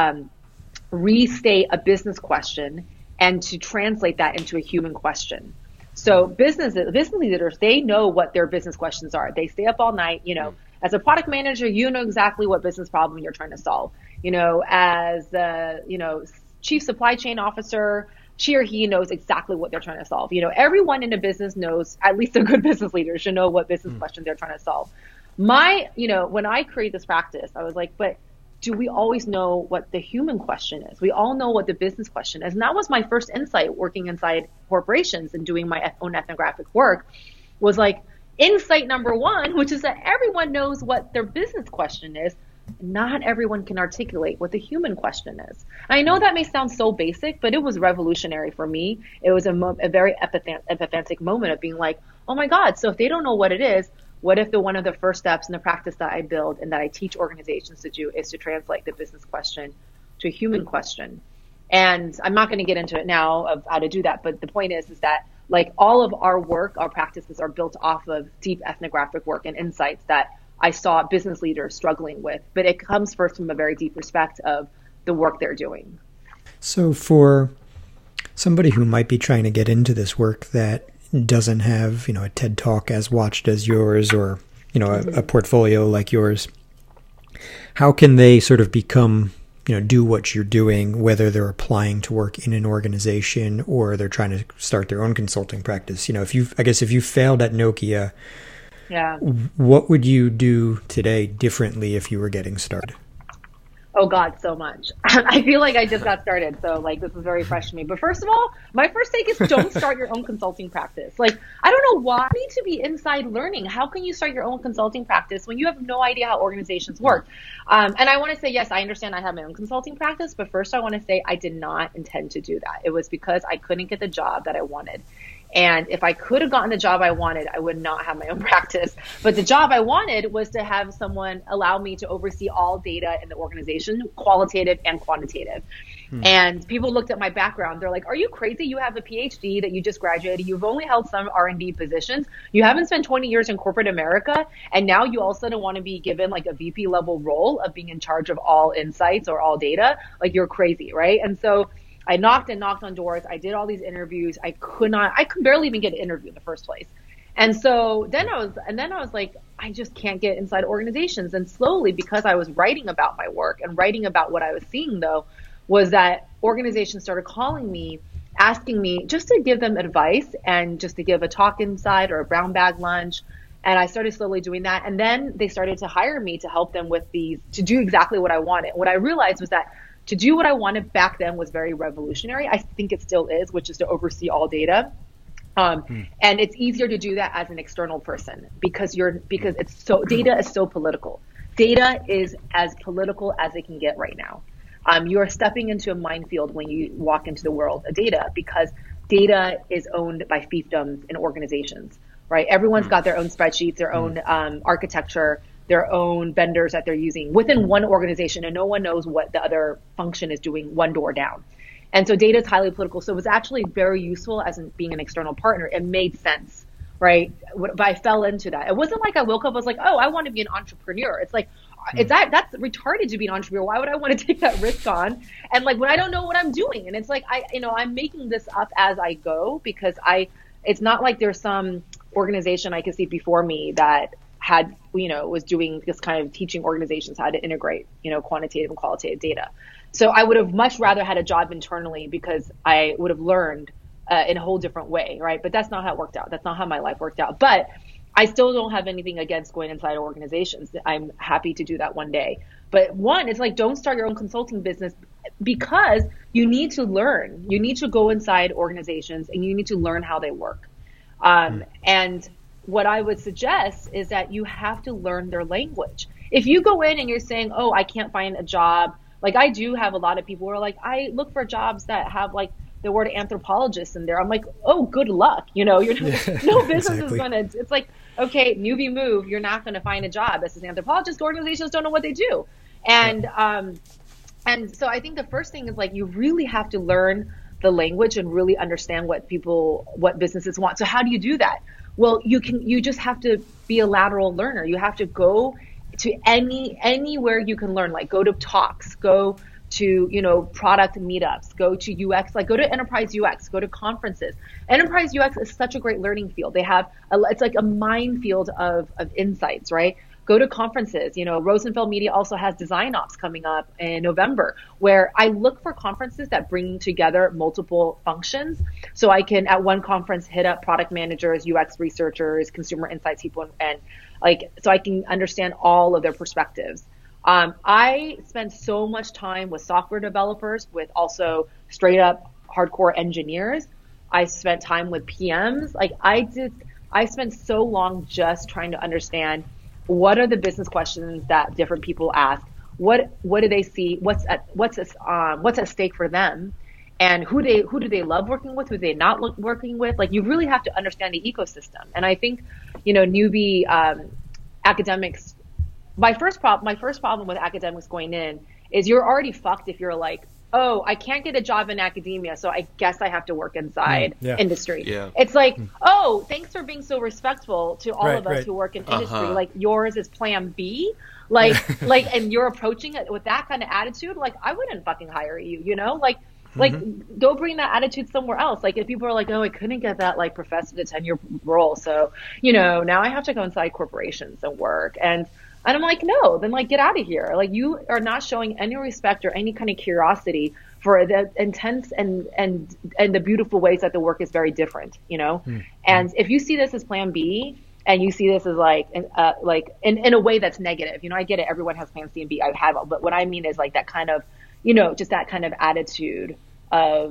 restate a business question and to translate that into a human question. So business leaders, they know what their business questions are. They stay up all night, as a product manager, you know exactly what business problem you're trying to solve. As the, chief supply chain officer, she or he knows exactly what they're trying to solve. Everyone in a business knows, at least a good business leader should know what business question they're trying to solve. When I created this practice, I was like, but do we always know what the human question is? We all know what the business question is. And that was my first insight working inside corporations and doing my own ethnographic work, was like insight number one, which is that everyone knows what their business question is. Not everyone can articulate what the human question is. I know that may sound so basic, but it was revolutionary for me. It was a very empathetic moment of being like, oh my God, so if they don't know what it is, what if one of the first steps in the practice that I build and that I teach organizations to do is to translate the business question to a human question? And I'm not going to get into it now of how to do that, but the point is that like all of our work, our practices are built off of deep ethnographic work and insights that I saw business leaders struggling with, but it comes first from a very deep respect of the work they're doing. So for somebody who might be trying to get into this work that doesn't have, a TED Talk as watched as yours, or, a portfolio like yours, how can they sort of become, do what you're doing, whether they're applying to work in an organization or they're trying to start their own consulting practice. If you failed at Nokia, what would you do today differently if you were getting started? Oh God, so much. I feel like I just got started, so like this is very fresh to me. But first of all, my first take is don't start your own consulting practice. Like, I don't know why you need to be inside learning. How can you start your own consulting practice when you have no idea how organizations work? And I want to say, yes, I understand I have my own consulting practice, but first I want to say I did not intend to do that. It was because I couldn't get the job that I wanted. And if I could have gotten the job I wanted, I would not have my own practice. But the job I wanted was to have someone allow me to oversee all data in the organization, qualitative and quantitative. And people looked at my background. They're like, are you crazy? You have a PhD that you just graduated. You've only held some R&D positions. You haven't spent 20 years in corporate America. And now you all of a sudden want to be given like a VP level role of being in charge of all insights or all data. Like, you're crazy, right? And so I knocked on doors. I did all these interviews. I could barely even get an interview in the first place. And so then I was like, I just can't get inside organizations. And slowly, because I was writing about my work and writing about what I was seeing, though, was that organizations started calling me, asking me just to give them advice and just to give a talk inside or a brown bag lunch. And I started slowly doing that. And then they started to hire me to help them with to do exactly what I wanted. What I realized was that to do what I wanted back then was very revolutionary. I think it still is, which is to oversee all data. And it's easier to do that as an external person because data is so political. Data is as political as it can get right now. You're stepping into a minefield when you walk into the world of data because data is owned by fiefdoms in organizations, right? Everyone's got their own spreadsheets, their own architecture, their own vendors that they're using within one organization, and no one knows what the other function is doing one door down. And so data is highly political. So it was actually very useful as being an external partner. It made sense, right? But I fell into that. It wasn't like I woke up, I was like, oh, I want to be an entrepreneur. It's like, that's retarded to be an entrepreneur. Why would I want to take that risk on? And like, when I don't know what I'm doing. And it's like, I'm making this up as I go because it's not like there's some organization I could see before me that had, was doing this kind of teaching organizations how to integrate, quantitative and qualitative data. So I would have much rather had a job internally because I would have learned in a whole different way, right? But that's not how it worked out. That's not how my life worked out. But I still don't have anything against going inside organizations. I'm happy to do that one day. But one, it's like, don't start your own consulting business because you need to learn. You need to go inside organizations and you need to learn how they work. And what I would suggest is that you have to learn their language. If you go in and you're saying, oh, I can't find a job, like I do have a lot of people who are like, I look for jobs that have like the word anthropologist in there. I'm like, oh, good luck. No business is going to, it's like, okay, newbie move, you're not going to find a job. This is anthropologist. Organizations don't know what they do. And so I think the first thing is like, you really have to learn the language and really understand what businesses want. So how do you do that? Well, you just have to be a lateral learner. You have to go to anywhere you can learn, like go to talks, go to, product meetups, go to UX, like go to enterprise UX, go to conferences. Enterprise UX is such a great learning field. They have, it's like a minefield of insights, right? Go to conferences. Rosenfeld Media also has Design Ops coming up in November, where I look for conferences that bring together multiple functions. So I can, at one conference, hit up product managers, UX researchers, consumer insights people, and so I can understand all of their perspectives. I spend so much time with software developers, with also straight up hardcore engineers. I spent time with PMs. I spent so long just trying to understand what are the business questions that different people ask. What do they see? What's at stake for them? And who do they love working with? Who do they not working with? Like, you really have to understand the ecosystem. And I think, newbie academics. My first problem with academics going in is you're already fucked if you're like, oh, I can't get a job in academia, so I guess I have to work inside industry. Yeah. It's like, oh, thanks for being so respectful to all of us who work in industry. Like, yours is plan B. And you're approaching it with that kind of attitude. Like, I wouldn't fucking hire you, go bring that attitude somewhere else. Like, if people are like, oh, I couldn't get that like professor to tenure role, so now I have to go inside corporations and work. And And I'm like, no, then like get out of here. Like you are not showing any respect or any kind of curiosity for the intense and the beautiful ways that the work is very different, you know? And if you see this as plan B and you see this as like in a way that's negative, you know, I get it. Everyone has plan C and B. I have, but what I mean is like that kind of, you know, just that kind of attitude of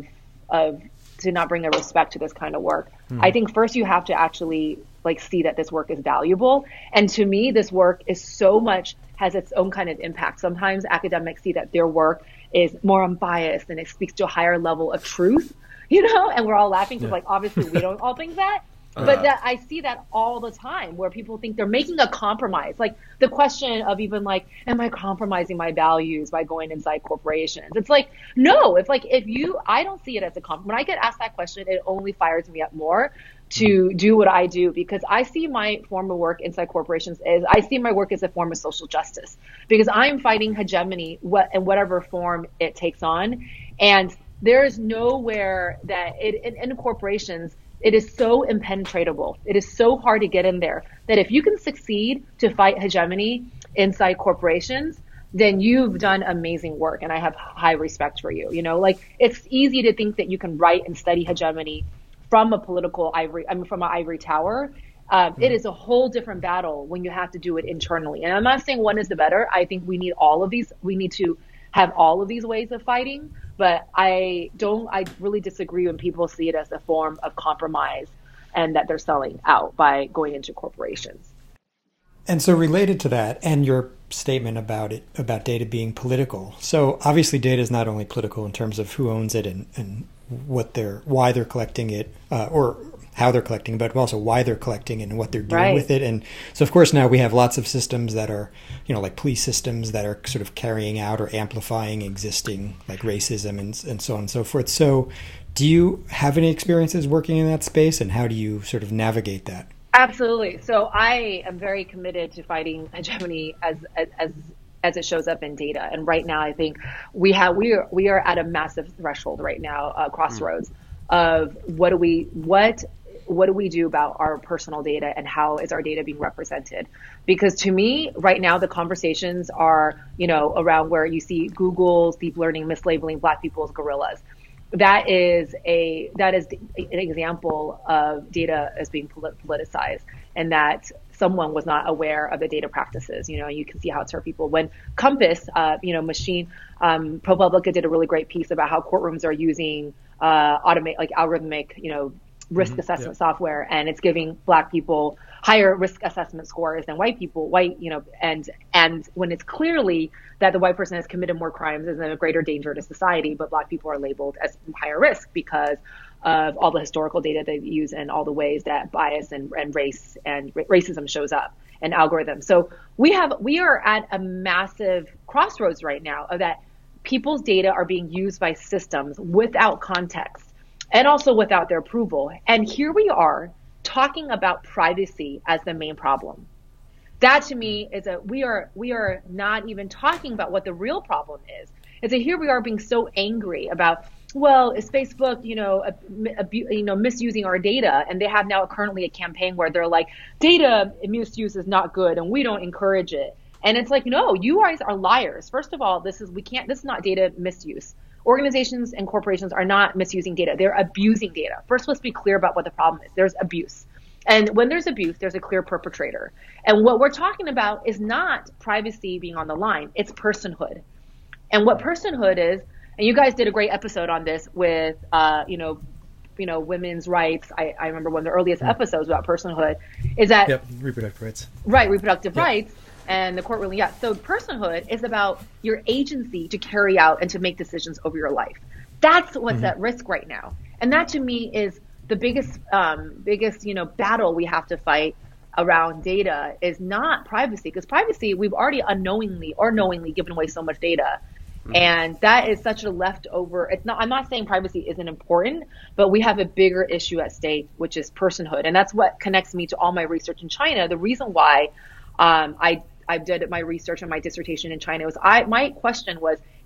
to not bring a respect to this kind of work. I think first you have to actually like see that this work is valuable. And to me, this work is so much, has its own kind of impact. Sometimes academics see that their work is more unbiased and it speaks to a higher level of truth, you know, and we're all laughing because like, obviously we don't all think that. But that I see that all the time where people think they're making a compromise. Like the question of even like, am I compromising my values by going inside corporations? It's like, no, it's like I don't see it as a compromise. When I get asked that question, it only fires me up more to do what I do, because I see my form of work inside corporations I see my work as a form of social justice, because I'm fighting hegemony in whatever form it takes on. And there is nowhere that in corporations, it is so impenetrable. It is so hard to get in there that if you can succeed to fight hegemony inside corporations, then you've done amazing work. And I have high respect for you. You know, like it's easy to think that you can write and study hegemony from a from an ivory tower. It is a whole different battle when you have to do it internally. And I'm not saying one is the better. I think we need all of these. We need to have all of these ways of fighting. But I really disagree when people see it as a form of compromise and that they're selling out by going into corporations. And so related to that and your statement about data being political. So obviously data is not only political in terms of who owns it and why they're collecting it, or how they're collecting, but also why they're collecting and what they're doing with it. And so, of course, now we have lots of systems that are, you know, like police systems that are sort of carrying out or amplifying existing like racism and so on and so forth. So do you have any experiences working in that space, and how do you sort of navigate that? Absolutely. So I am very committed to fighting hegemony as it shows up in data. And right now, I think we are at a massive threshold right now, crossroads of what do we do about our personal data and how is our data being represented? Because to me, right now, the conversations are, you know, around where you see Google's deep learning mislabeling Black people as gorillas. That is an example of data as being politicized, and that someone was not aware of the data practices. You know, you can see how it's hurt people. When Compass, ProPublica did a really great piece about how courtrooms are using algorithmic, you know, risk assessment software, and it's giving Black people higher risk assessment scores than white people, you know, and when it's clearly that the white person has committed more crimes and is a greater danger to society, but Black people are labeled as higher risk because of all the historical data they use and all the ways that bias and race and racism shows up and algorithms. So we are at a massive crossroads right now of that people's data are being used by systems without context and also without their approval. And here we are talking about privacy as the main problem. That to me is we are not even talking about what the real problem is. It's that here we are being so angry about, well, is Facebook, you know, misusing our data? And they have now currently a campaign where they're like, data misuse is not good and we don't encourage it. And it's like, no, you guys are liars. First of all, this is not data misuse. Organizations and corporations are not misusing data. They're abusing data. First, let's be clear about what the problem is. There's abuse. And when there's abuse, there's a clear perpetrator. And what we're talking about is not privacy being on the line. It's personhood. And what personhood is, and you guys did a great episode on this with, women's rights. I remember one of the earliest episodes about personhood is that reproductive rights. Right, reproductive rights. And the court ruling, So personhood is about your agency to carry out and to make decisions over your life. That's what's at risk right now. And that to me is the biggest, battle we have to fight around data is not privacy, because privacy, we've already unknowingly or knowingly given away so much data. And that is such a leftover. I'm not saying privacy isn't important, but we have a bigger issue at stake, which is personhood. And that's what connects me to all my research in China. The reason why I did my research and my dissertation in China was my question was,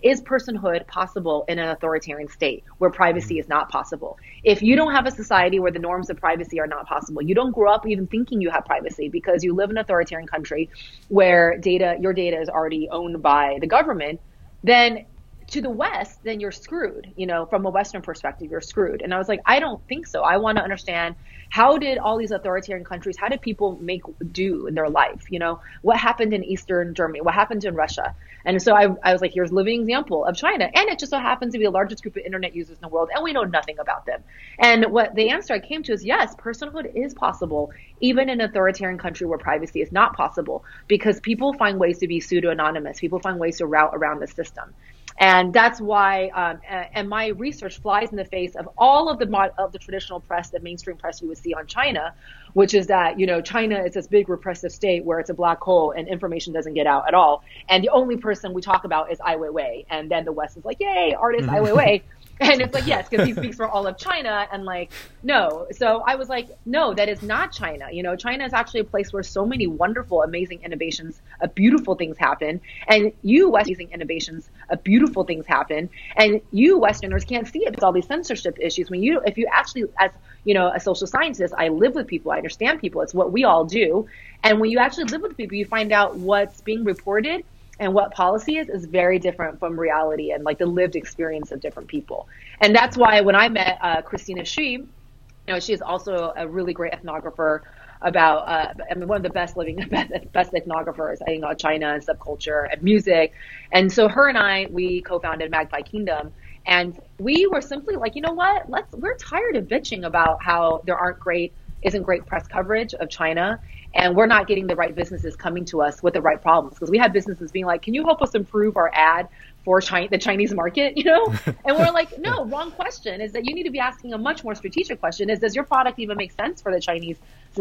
is personhood possible in an authoritarian state where privacy is not possible? If you don't have a society where the norms of privacy are not possible, you don't grow up even thinking you have privacy because you live in an authoritarian country where your data is already owned by the government, then to the West, then you're screwed. From a Western perspective, you're screwed. And I was like, I don't think so. I want to understand, how did all these authoritarian countries, how did people make do in their life? What happened in Eastern Germany? What happened in Russia? And so I was like, here's a living example of China. And it just so happens to be the largest group of internet users in the world, and we know nothing about them. And what the answer I came to is, yes, personhood is possible, even in an authoritarian country where privacy is not possible, because people find ways to be pseudo-anonymous. People find ways to route around the system. And that's why, and my research flies in the face of all of the traditional press, the mainstream press you would see on China, which is that, China is this big repressive state where it's a black hole and information doesn't get out at all. And the only person we talk about is Ai Weiwei. And then the West is like, yay, artist Ai Weiwei. And it's like, yes, because he speaks for all of China. And like, no. So I was like, no, that is not China. China is actually a place where so many wonderful, amazing innovations, beautiful things happen. And you Western innovations, beautiful things happen. And you Westerners can't see it because all these censorship issues. If you actually, as a social scientist, I live with people, I understand people. It's what we all do. And when you actually live with people, you find out what's being reported and what policy is very different from reality and like the lived experience of different people. And that's why when I met Christina Xu, she is also a really great ethnographer about, one of the best ethnographers, of China and subculture and music. And so her and I, we co-founded Magpie Kingdom. And we were simply like, you know what, we're tired of bitching about how there isn't great press coverage of China. And we're not getting the right businesses coming to us with the right problems, because we have businesses being like, can you help us improve our ad for the Chinese market, And we're like, no, wrong question. Is that you need to be asking a much more strategic question, is does your product even make sense for the Chinese,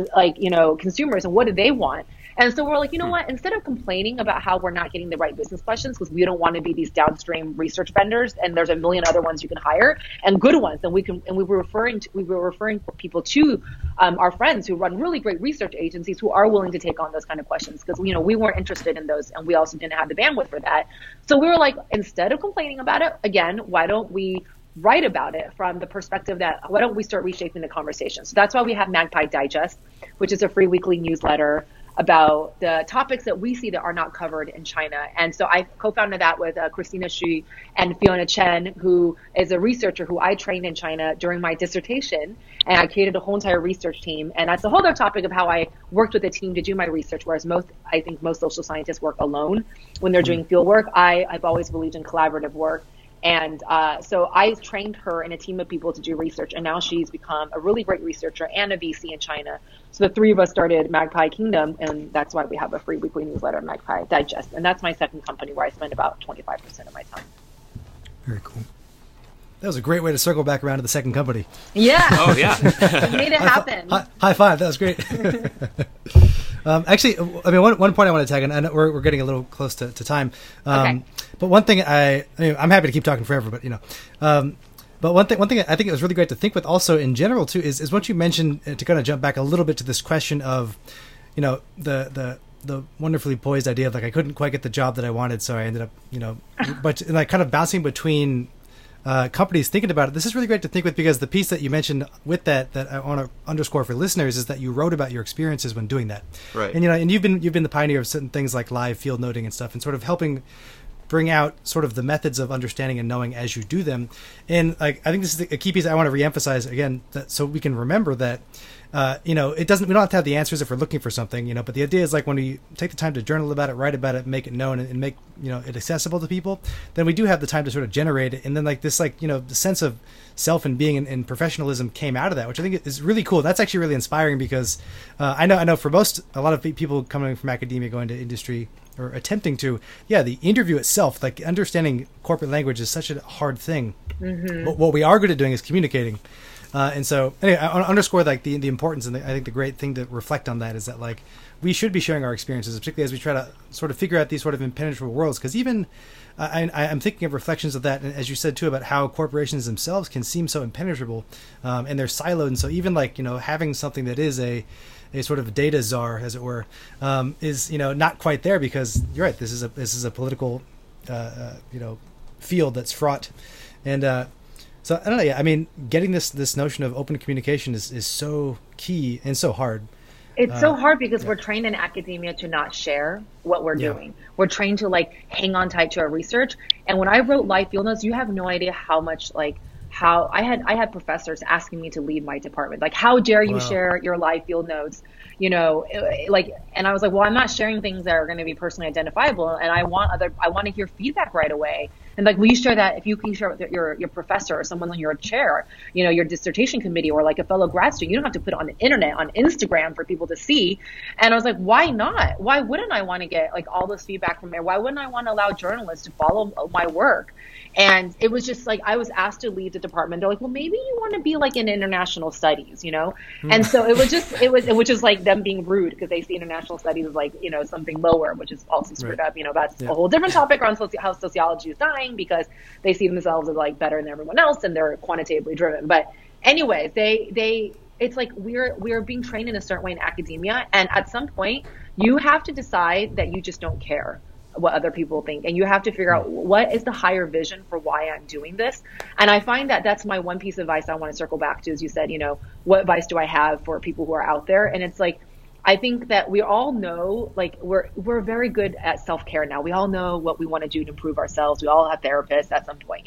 consumers, and what do they want? And so we're like, you know what, instead of complaining about how we're not getting the right business questions because we don't want to be these downstream research vendors, and there's a million other ones you can hire and good ones, and we were referring people to our friends who run really great research agencies who are willing to take on those kind of questions, because we weren't interested in those, and we also didn't have the bandwidth for that. So we were like, instead of complaining about it, again, why don't we write about it from the perspective that, why don't we start reshaping the conversation? So that's why we have Magpie Digest, which is a free weekly newsletter about the topics that we see that are not covered in China. And so I co-founded that with Christina Xu and Fiona Chen, who is a researcher who I trained in China during my dissertation. And I created a whole entire research team. And that's a whole other topic of how I worked with a team to do my research, whereas I think most social scientists work alone when they're doing field work. I've always believed in collaborative work. And so I trained her in a team of people to do research, and now she's become a really great researcher and a VC in China. So the three of us started Magpie Kingdom, and that's why we have a free weekly newsletter, Magpie Digest. And that's my second company where I spend about 25% of my time. Very cool. That was a great way to circle back around to the second company. Yeah. Oh, yeah. We made it happen. High five. That was great. Actually, one point I want to tag, and I know we're getting a little close to time. Okay. But one thing I'm happy to keep talking forever, but but one thing I think it was really great to think with also in general too is what you mentioned, to kind of jump back a little bit to this question of, the wonderfully poised idea of like, I couldn't quite get the job that I wanted, so I ended up, but like kind of bouncing between companies thinking about it. This is really great to think with, because the piece that you mentioned with that I want to underscore for listeners is that you wrote about your experiences when doing that. Right. And and you've been the pioneer of certain things like live field noting and stuff, and sort of helping bring out sort of the methods of understanding and knowing as you do them. And like, I think this is a key piece I want to reemphasize again, so we can remember that, we don't have to have the answers if we're looking for something, but the idea is like when we take the time to journal about it, write about it, make it known, and make, it accessible to people, then we do have the time to sort of generate it. And then like this, the sense of self and being and professionalism came out of that, which I think is really cool. That's actually really inspiring, because I know for a lot of people coming from academia, going to industry, or attempting to, the interview itself, like understanding corporate language is such a hard thing. Mm-hmm. But what we are good at doing is communicating. And so anyway, I want to underscore like the importance, and I think the great thing to reflect on that is that like we should be sharing our experiences, particularly as we try to sort of figure out these sort of impenetrable worlds. Because even I'm thinking of reflections of that, and as you said too, about how corporations themselves can seem so impenetrable, and they're siloed. And so even like having something that is a sort of data czar, as it were, is not quite there, because you're right. This is a political field that's fraught. And so I don't know. Yeah, I mean, getting this notion of open communication is so key and so hard. It's so hard because we're trained in academia to not share what we're doing. We're trained to like hang on tight to our research. And when I wrote live field notes, you have no idea how much how I had professors asking me to leave my department. Like, how dare you share your live field notes? And I was like, well, I'm not sharing things that are going to be personally identifiable. And I want to hear feedback right away. And like, will you share that? If you can share it with your professor or someone on your chair, your dissertation committee, or like a fellow grad student, you don't have to put it on the internet, on Instagram for people to see. And I was like, why not? Why wouldn't I want to get like all this feedback from there? Why wouldn't I want to allow journalists to follow my work? And it was just like, I was asked to leave the department. They're like, well, maybe you want to be like in international studies, And so which is like them being rude because they see international studies as like, something lower, which is also screwed up. That's a whole different topic on how sociology is dying because they see themselves as like better than everyone else and they're quantitatively driven. But anyways, it's like we're being trained in a certain way in academia. And at some point you have to decide that you just don't care what other people think. And you have to figure out what is the higher vision for why I'm doing this. And I find that that's my one piece of advice I want to circle back to, as you said, what advice do I have for people who are out there? And it's like, I think that we all know, like we're very good at self-care now. We all know what we want to do to improve ourselves. We all have therapists at some point,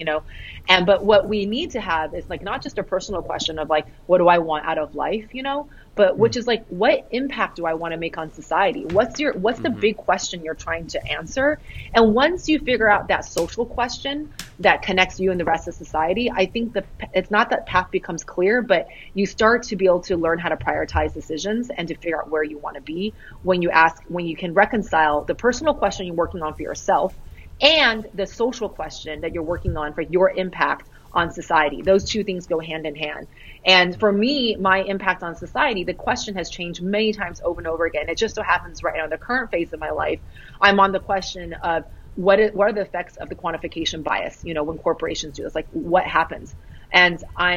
but what we need to have is like, not just a personal question of like, what do I want out of life, but which is like, what impact do I want to make on society? What's the big question you're trying to answer? And once you figure out that social question that connects you and the rest of society, I think it's not that path becomes clear, but you start to be able to learn how to prioritize decisions and to figure out where you want to be when you can reconcile the personal question you're working on for yourself and the social question that you're working on for your impact on society. Those two things go hand in hand. And for me, my impact on society, the question has changed many times over and over again. It just so happens right now in the current phase of my life, I'm on the question of what are the effects of the quantification bias, when corporations do this, like what happens? And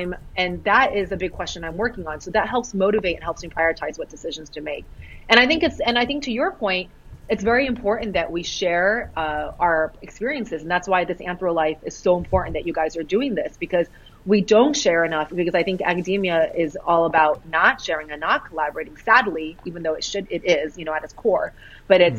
that is a big question I'm working on. So that helps motivate and helps me prioritize what decisions to make. And I think to your point, it's very important that we share our experiences. And that's why this Anthro Life is so important that you guys are doing this, because we don't share enough, because I think academia is all about not sharing and not collaborating, sadly, even though it is, at its core. But it's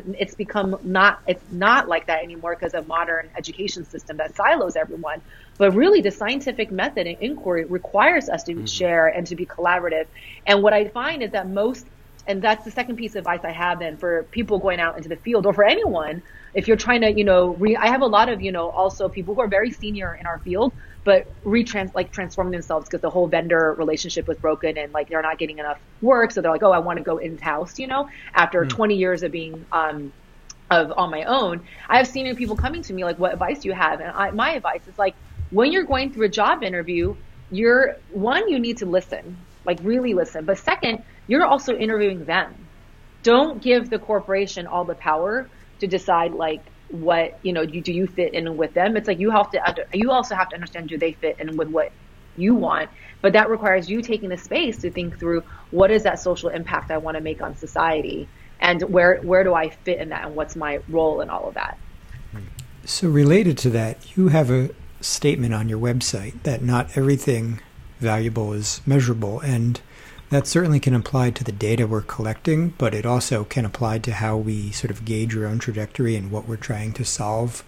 not like that anymore because of modern education system that silos everyone. But really the scientific method and inquiry requires us to share and to be collaborative. And what I find is that and that's the second piece of advice I have then for people going out into the field, or for anyone, if you're trying to, I have a lot of, also people who are very senior in our field, but transforming themselves because the whole vendor relationship was broken and like they're not getting enough work. So they're like, oh, I want to go in-house, after 20 years of being on my own. I have senior people coming to me like, what advice do you have? And my advice is like, when you're going through a job interview, you need to listen, like really listen. But second, you're also interviewing them. Don't give the corporation all the power to decide like what, do you fit in with them? It's like you also have to understand, do they fit in with what you want? But that requires you taking the space to think through, what is that social impact I want to make on society? And where do I fit in that? And what's my role in all of that? So related to that, you have a statement on your website that not everything valuable is measurable, and that certainly can apply to the data we're collecting, but it also can apply to how we sort of gauge our own trajectory and what we're trying to solve,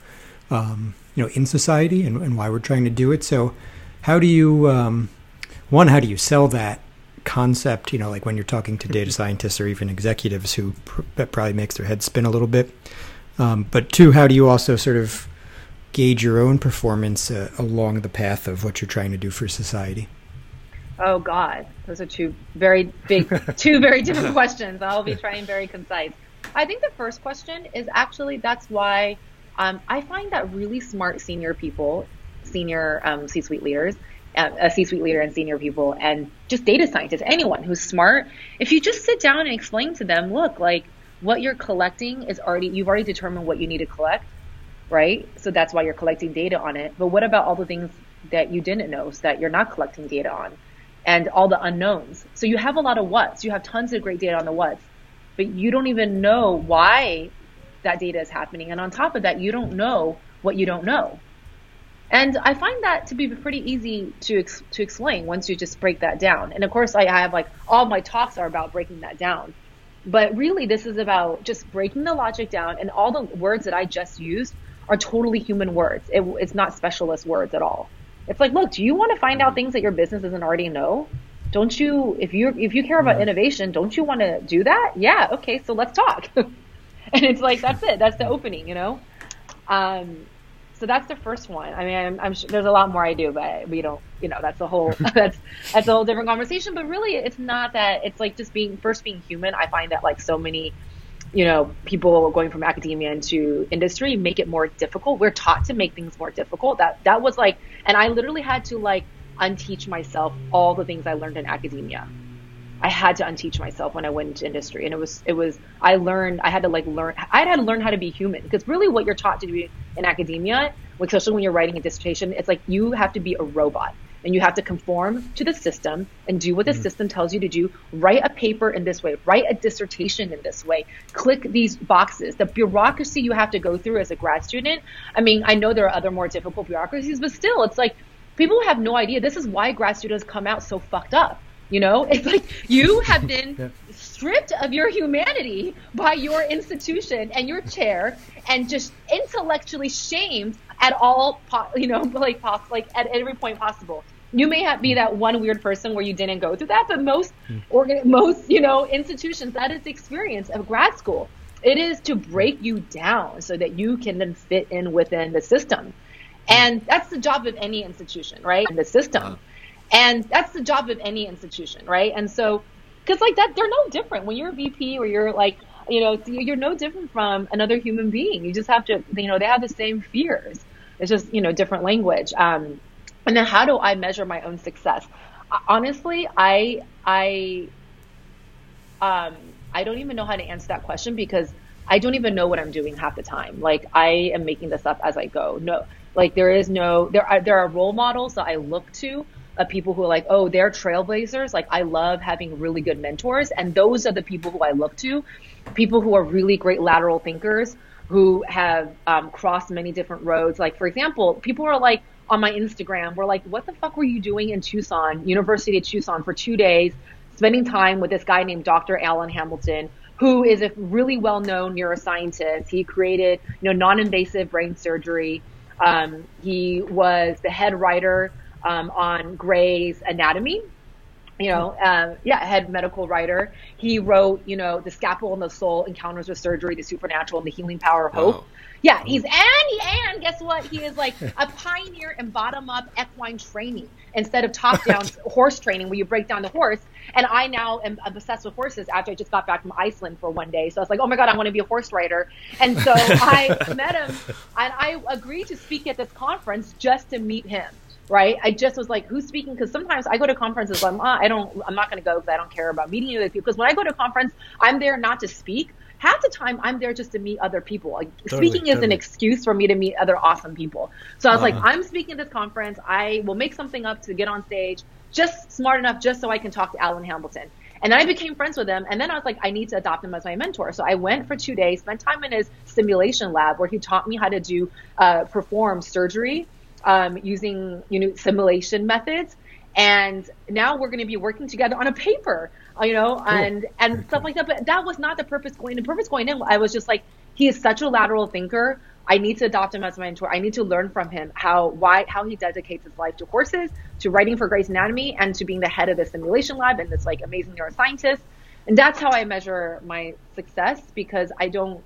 in society and why we're trying to do it. So how do you, how do you sell that concept, like when you're talking to data scientists or even executives who that probably makes their head spin a little bit. But two, how do you also sort of gauge your own performance along the path of what you're trying to do for society? Oh God, those are two very different questions. I'll be trying very concise. I think the first question is actually, that's why I find that really smart senior people, C-suite leaders, a C-suite leader and senior people, and just data scientists, anyone who's smart, if you just sit down and explain to them, look, like what you're collecting is you've already determined what you need to collect, right? So that's why you're collecting data on it. But what about all the things that you didn't know, so that you're not collecting data on? And all the unknowns. So you have a lot of what's. You have tons of great data on the what's, but you don't even know why that data is happening. And on top of that, you don't know what you don't know. And I find that to be pretty easy to explain once you just break that down. And of course, I have like all my talks are about breaking that down. But really, this is about just breaking the logic down, and all the words that I just used are totally human words. It's not specialist words at all. It's like, look, do you want to find out things that your business doesn't already know? Don't you, if you care about innovation, don't you want to do that? Yeah, okay, so let's talk. And it's like, that's it. That's the opening, you know? So that's the first one. I mean, I'm sure there's a lot more I do, but we don't, you know, that's a whole, that's a whole different conversation. But really, it's not that. It's like just being human. I find that like so many, you know, people going from academia into industry make it more difficult. We're taught to make things more difficult. That was like, and I literally had to like unteach myself all the things I learned in academia. I had to unteach myself when I went into industry, and I had to learn how to be human, because really what you're taught to do in academia, especially when you're writing a dissertation, it's like you have to be a robot and you have to conform to the system and do what the system tells you to do. Write a paper in this way, write a dissertation in this way, click these boxes. The bureaucracy you have to go through as a grad student. I mean, I know there are other more difficult bureaucracies, but still, it's like people have no idea. This is why grad students come out so fucked up. You know, it's like you have been stripped of your humanity by your institution and your chair, and just intellectually shamed at all, at every point possible. You may be that one weird person where you didn't go through that, but most institutions, that is the experience of grad school. It is to break you down so that you can then fit in within the system. And that's the job of any institution, right? The system. And that's the job of any institution, right? And so, because like that, they're no different. When you're a VP or you're like, you know, you're no different from another human being. You just have to, you know, they have the same fears. It's just, you know, different language. And then how do I measure my own success? Honestly, I don't even know how to answer that question, because I don't even know what I'm doing half the time. Like, I am making this up as I go. No, like there are role models that I look to. People who are like, oh, they're trailblazers. Like, I love having really good mentors. And those are the people who I look to. People who are really great lateral thinkers, who have crossed many different roads. Like, for example, people are like, on my Instagram, were like, what the fuck were you doing in Tucson, University of Tucson, for 2 days, spending time with this guy named Dr. Alan Hamilton, who is a really well-known neuroscientist. He created, you know, non-invasive brain surgery. He was the head writer on Grey's Anatomy, head medical writer. He wrote, you know, The Scalpel and the Soul, Encounters with Surgery, The Supernatural, and the Healing Power of Hope. Oh. Yeah, and guess what? He is like a pioneer in bottom-up equine training instead of top-down horse training where you break down the horse. And I now am obsessed with horses after I just got back from Iceland for 1 day. So I was like, oh my God, I want to be a horse rider. And so I met him, and I agreed to speak at this conference just to meet him. Right? I just was like, who's speaking? Because sometimes I go to conferences, I'm not going to go because I don't care about meeting other people. Because when I go to a conference, I'm there not to speak. Half the time, I'm there just to meet other people. Like, speaking is an excuse for me to meet other awesome people. So I was like, I'm speaking at this conference. I will make something up to get on stage, just smart enough, just so I can talk to Alan Hamilton. And then I became friends with him. And then I was like, I need to adopt him as my mentor. So I went for 2 days, spent time in his simulation lab where he taught me how to perform surgery using, you know, simulation methods. And now we're going to be working together on a paper, you know, cool. and stuff like that. But that was not the purpose going in. The purpose going in, I was just like, he is such a lateral thinker. I need to adopt him as my mentor. I need to learn from him how he dedicates his life to horses, to writing for Grey's Anatomy, and to being the head of the simulation lab and this like amazing neuroscientist. And that's how I measure my success, because I don't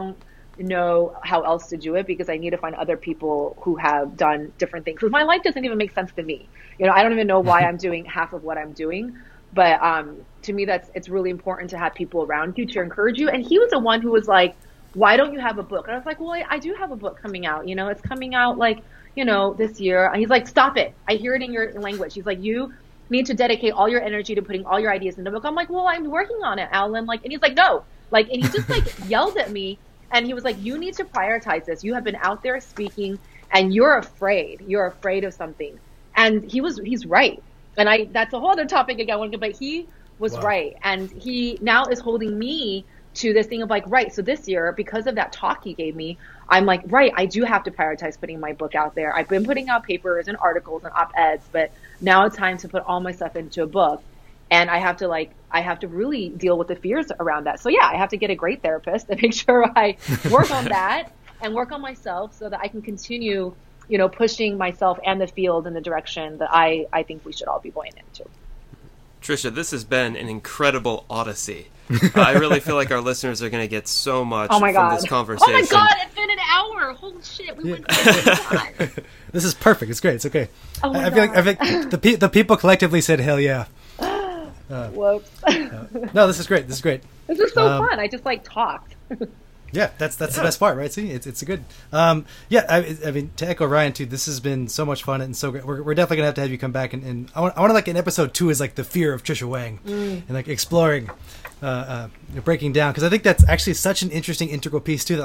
know how else to do it, because I need to find other people who have done different things. Because my life doesn't even make sense to me. You know, I don't even know why I'm doing half of what I'm doing. But to me, it's really important to have people around you to encourage you. And he was the one who was like, why don't you have a book? And I was like, well, I do have a book coming out. You know, it's coming out like, you know, this year. And he's like, stop it. I hear it in your language. He's like, you need to dedicate all your energy to putting all your ideas in the book. I'm like, well, I'm working on it, Alan. Like, and he's like, no. Like, and he just like yelled at me. And he was like, you need to prioritize this. You have been out there speaking and you're afraid. You're afraid of something. And he's right. And that's a whole other topic again, but he was right. And he now is holding me to this thing of like, right, so this year, because of that talk he gave me, I'm like, right, I do have to prioritize putting my book out there. I've been putting out papers and articles and op-eds, but now it's time to put all my stuff into a book. And I have to really deal with the fears around that. So yeah, I have to get a great therapist and make sure I work on that and work on myself so that I can continue, pushing myself and the field in the direction that I think we should all be going into. Trisha, this has been an incredible odyssey. I really feel like our listeners are going to get so much from this conversation. Oh my God, it's been an hour. Holy shit, we went time. This is perfect. It's great. It's okay. Oh my I feel like the people collectively said hell yeah. Whoops. No, this is great. This is so fun. I just talked. Yeah, that's the best part, right? See, it's a good. I mean, to echo Ryan too, this has been so much fun and so great. We're definitely gonna have you come back and I want to in episode 2 is the fear of Trisha Wang and exploring, breaking down, because I think that's actually such an interesting integral piece too.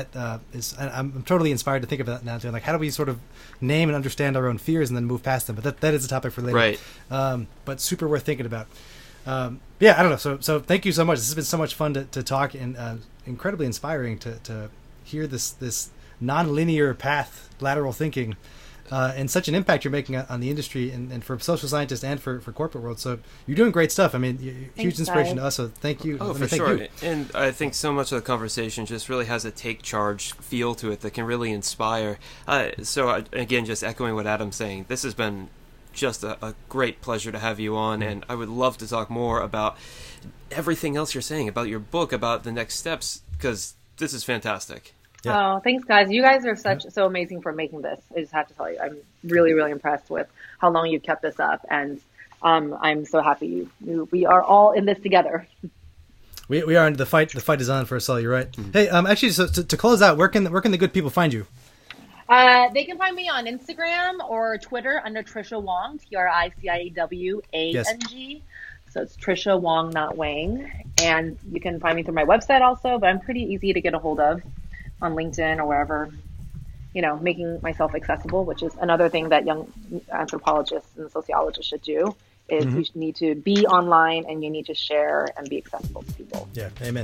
I'm totally inspired to think about that now too. How do we sort of name and understand our own fears and then move past them? But that is a topic for later, right? But super worth thinking about. Yeah, I don't know. So thank you so much. This has been so much fun to talk and incredibly inspiring to hear this non-linear path, lateral thinking, and such an impact you're making on the industry and for social scientists and for corporate world. So you're doing great stuff. I mean, huge inspiration to us. So thank you. Oh, for sure. And I think so much of the conversation just really has a take charge feel to it that can really inspire. Again, just echoing what Adam's saying, this has been just a great pleasure to have you on, and I would love to talk more about everything else you're saying, about your book, about the next steps, because this is fantastic. Yeah. Oh, thanks, guys. You guys are so amazing for making this. I just have to tell you, I'm really, really impressed with how long you've kept this up, and I'm so happy we are all in this together. We are. The fight is on for us all. You're right. Mm-hmm. Hey, actually, so to close out, where can the good people find you? They can find me on Instagram or Twitter under Trisha Wang, TRICIAWANG. Yes. So it's Trisha Wang, not Wang. And you can find me through my website also, but I'm pretty easy to get a hold of on LinkedIn or wherever, making myself accessible, which is another thing that young anthropologists and sociologists should do, is you need to be online and you need to share and be accessible to people. Yeah, amen.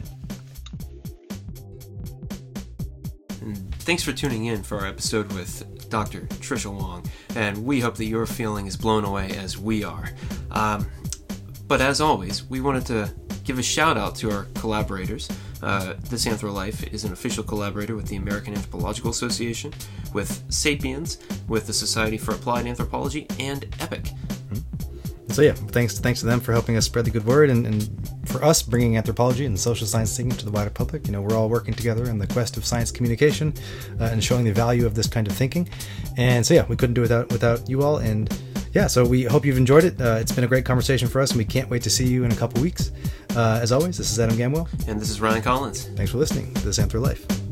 Thanks for tuning in for our episode with Dr. Trisha Wang, and we hope that you're feeling as blown away as we are. But as always, we wanted to give a shout out to our collaborators. This Anthro Life is an official collaborator with the American Anthropological Association, with Sapiens, with the Society for Applied Anthropology, and EPIC. So yeah, thanks to them for helping us spread the good word and for us bringing anthropology and social science thinking to the wider public. We're all working together in the quest of science communication and showing the value of this kind of thinking. And so yeah, we couldn't do it without you all. And yeah, so we hope you've enjoyed it. It's been a great conversation for us, and we can't wait to see you in a couple weeks. As always, this is Adam Gamwell. And this is Ryan Collins. Thanks for listening to This Anthro Life.